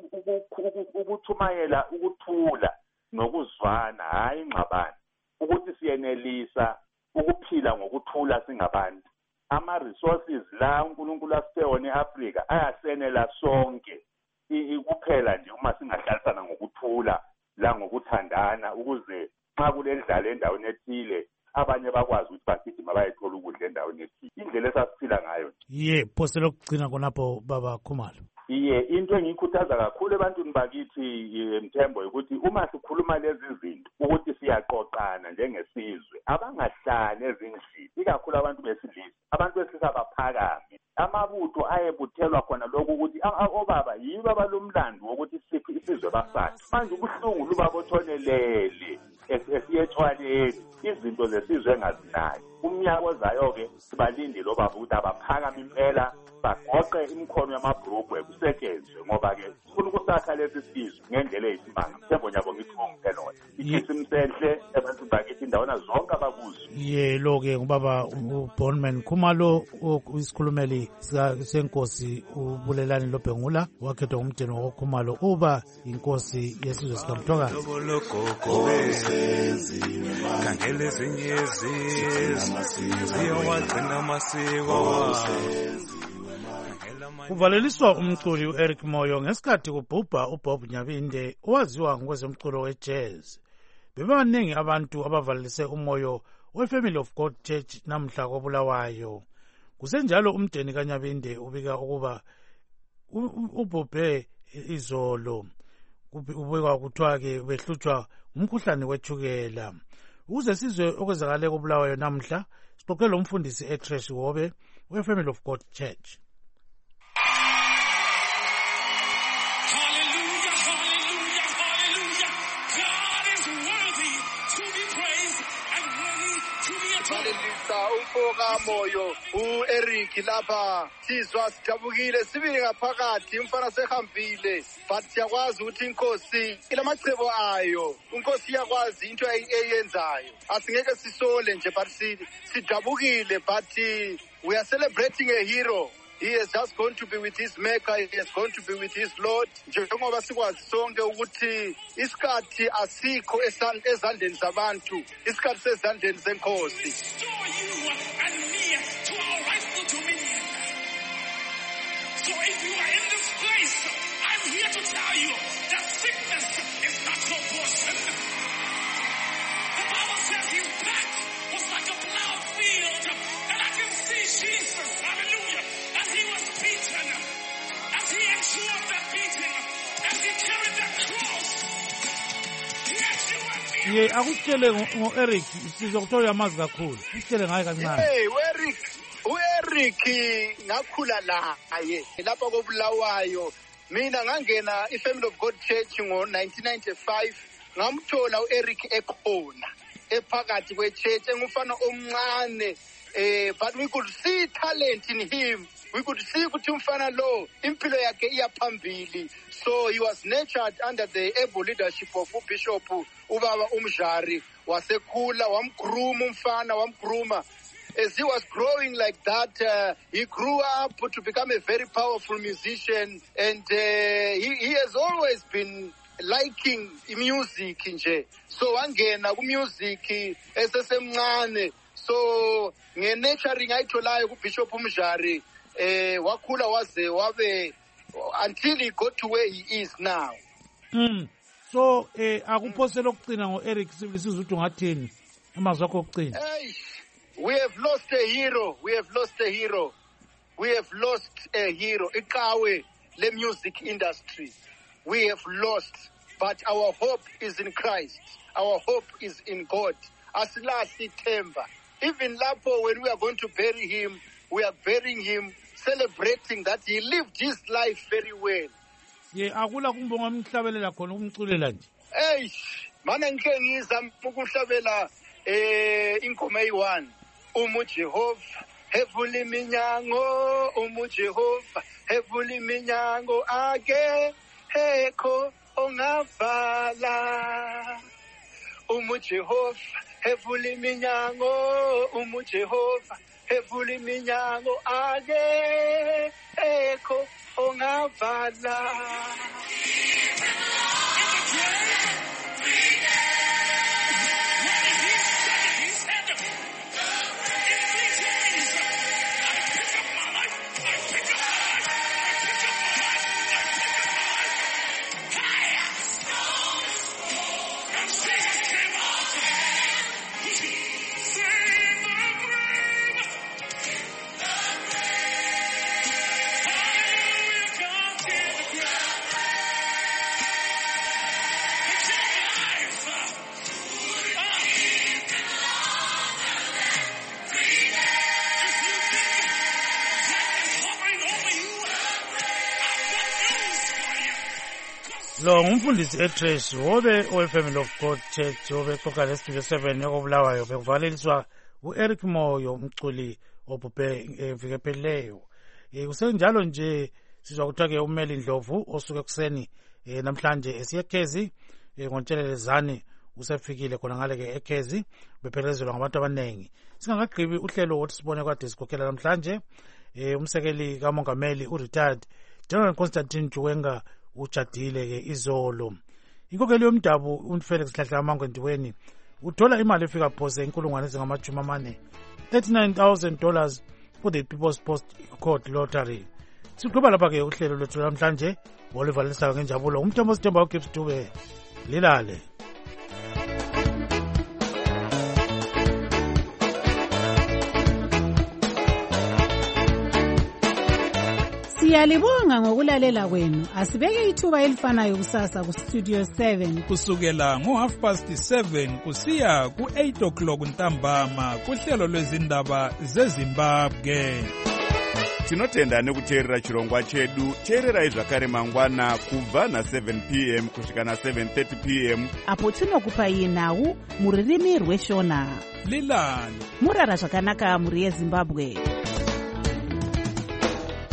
Speaker 1: ukuthumayela ukuthula nokuzwana, hayi ingxabano, ukuthi siyenelisa ukuphila ngokuthula singabantu. Ama-resources la uNkulunkulu asiphe wona e-Afrika ayasenela sonke kuphela nje uma singahlalisana ngokuthula la ngokuthandana, ukuze xa kulendlala endaweni ethile abanye bakwazi ukuthi bagijima bayethola ukudla endaweni ethile. Indlela esasiphila ngayo.
Speaker 16: Phose lokugcina khonapho baba Khumalo.
Speaker 1: Into engiyikhuthaza kakhulu ebantwini bakithi Mthembo ukuthi uma sikhuluma lezi zinto ukuthi siyaqoqana njengesizwe, abangahlali ezindlini, ikakhulu abantu besilisa. Abantu besilisa baphakame. Amabutho ayebuthelwa khona lokhu ukuthi obaba yibo abalomlando wokuthi siphi isizwe basathu. Manje ubuhlungu lubabothonelele esiyetshwaleni izinto zesizwe engazinaki. Umnyaka ozayo-ke sibalindile obaba ukuthi abaphakame impela bagoqe imikhono yamabhrugwe kusetshenzwe ngoba-ke sifuna ukusakha lesi sizwe ngendlela eyisimanga. Mthembo nyabo ngithi ngongiphelona ikisimsehle ebantwini bakithi indawona zonke abakuzo.
Speaker 16: Lo-ke ngubaba uBonman Khumalo isikhulumeli senkosi uBulelani Lobhengula wakhethwa ngumdeni wakoKhumalo uba inkosi yesizwe sikaMthokazi.
Speaker 22: Khangela ezinye ziyawagcina amasiko.
Speaker 16: Kuvaleliswa umculi uEric Moyo ngesikhathi kubhubha uBob Nyabinde owaziwa ngokwezomculo wejazz. Bebaningi abantu abavalelise umoyo weFamily of God Church namhla koBulawayo. Kusenjalo umdeni kaNyabinde ubika ukuba ubhubhe izolo. Ubeka kuthiwa-ke behlutshwa umkhuhlane wethukela. Ukuze sizwe okwenzakale koBulawayo namhla sixoxele umfundisi eTresh Wobe weFamily of God Church.
Speaker 22: Hallelujah.
Speaker 18: siyambonisa umfoka moyo u-Eric lapha sizwa sijabukile sibili ngaphakathi umfana sehambile but siyakwazi ukuthi inkosi ilamachebo ayo inkosi iyakwazi into eyenzayo asingeke sisole nje but sijabukile but we are celebrating a hero. He is just going to be with his maker. He is going to be with his Lord. Njengoba sikwazi sonke ukuthi isikhathi asikho ezandleni zabantu, isikhathi sezandleni zenkosi.
Speaker 2: So if you are in this place, I'm here to tell you that sickness is not your portion. The Bible says his back was like a plowed field, and I can see Jesus, hallelujah, as he was beaten, as he endured that beating, as he carried that cross. Yes, you and me.
Speaker 16: Ye akutshele ngo-Eric sizokuthola amazi kakhulu. Usitshele ngaye kancane.
Speaker 18: Hey, u-Eric ngakhula laye lapha koBulawayo. Mina ngangena iFamily of God Church ngo-1995 ngamthola u-Eric ekhona ephakathi kwe-church engumfana omncane but we could see talent in him. We could see ukuthi umfana lo impilo yakhe iyaphambili. So he was nurtured under the able leadership of Bishop Ubaba Umjari. Wasekhula wamgruma umfana wamgruma. As he was growing like that, he grew up to become a very powerful musician, and he has always been liking music nje. So wangena ku music esesemncane. So nge-nurturing ayitholayo kuBishop Umjari wakhula waze wabe until he got to where he is now.
Speaker 16: So akuphosela ukucina ngo-Eric sizwe ukuthi ungathini amazwi akho okucina.
Speaker 18: We have lost a hero. We have lost a hero. We have lost a hero. Ikawe le music industry. We have lost, but our hope is in Christ. Our hope is in God. Asilahli ithemba. Even lapho when we are going to bury him, we are burying him, celebrating that he lived his life very well.
Speaker 16: Ye akula kumbonga umhlabelela khona umculela nje.
Speaker 18: Mana ngike ngizama ukuhlabela ingoma eyi-1. Jehova hevula iminyango, Jehova hevula iminyango ake hekho ongavala. Jehova hevula iminyango, Jehova hevula iminyango ake hekho ongavala.
Speaker 16: Lo ngumfundisi eTrace wobe oweFamily of God Church wobe xoxa lesitudio 7 ekobulawayo bekuvaleliswa u-Eric Moyo umculi obhubhe evike phelileyo. Kusenjalo nje sizwa kuthiwa-ke uMeli Ndlovu osuke ekuseni namhlanje esiyekhezi ngoNtshelelezane usefikile khona ngale-ke ekhezi bephelezelwa ngabantu abaningi. Singakagqibi uhlelo othi sibone kade sikhokhela namhlanje umsekeli kamongameli u-retired General Constantine Juwenga ujadile-ke izolo. Inkokheli yomdabu uFelix Hlahla Mangwendiweni uthola imali efika phose inkulungwane ezingama-40 $39,000 for the People's Post Court Lottery. Siqhuba lapha-ke uhlelo lwethu namhlanje olivalisayo ngenjabulo umthombo sithemba uGibbs Dube lilale.
Speaker 5: Siyalibonga ngokulalela kwenu. Asibeke ithuba elifanayo kusasa ku Studio 7
Speaker 19: kusukela ngo7:30 kusiya ku8 o'clock ntambama kuhlelo lwezindaba zeZimbabwe.
Speaker 6: tinotenda nekuteerera chirongwa chedu. Teererai zvakare mangwana kubva na7 p.m. kusvika na7:30 p.m.
Speaker 15: apo tinokupai nhau mururimi rweshona.
Speaker 19: Lilani
Speaker 15: murara zvakanaka muri yeZimbabwe.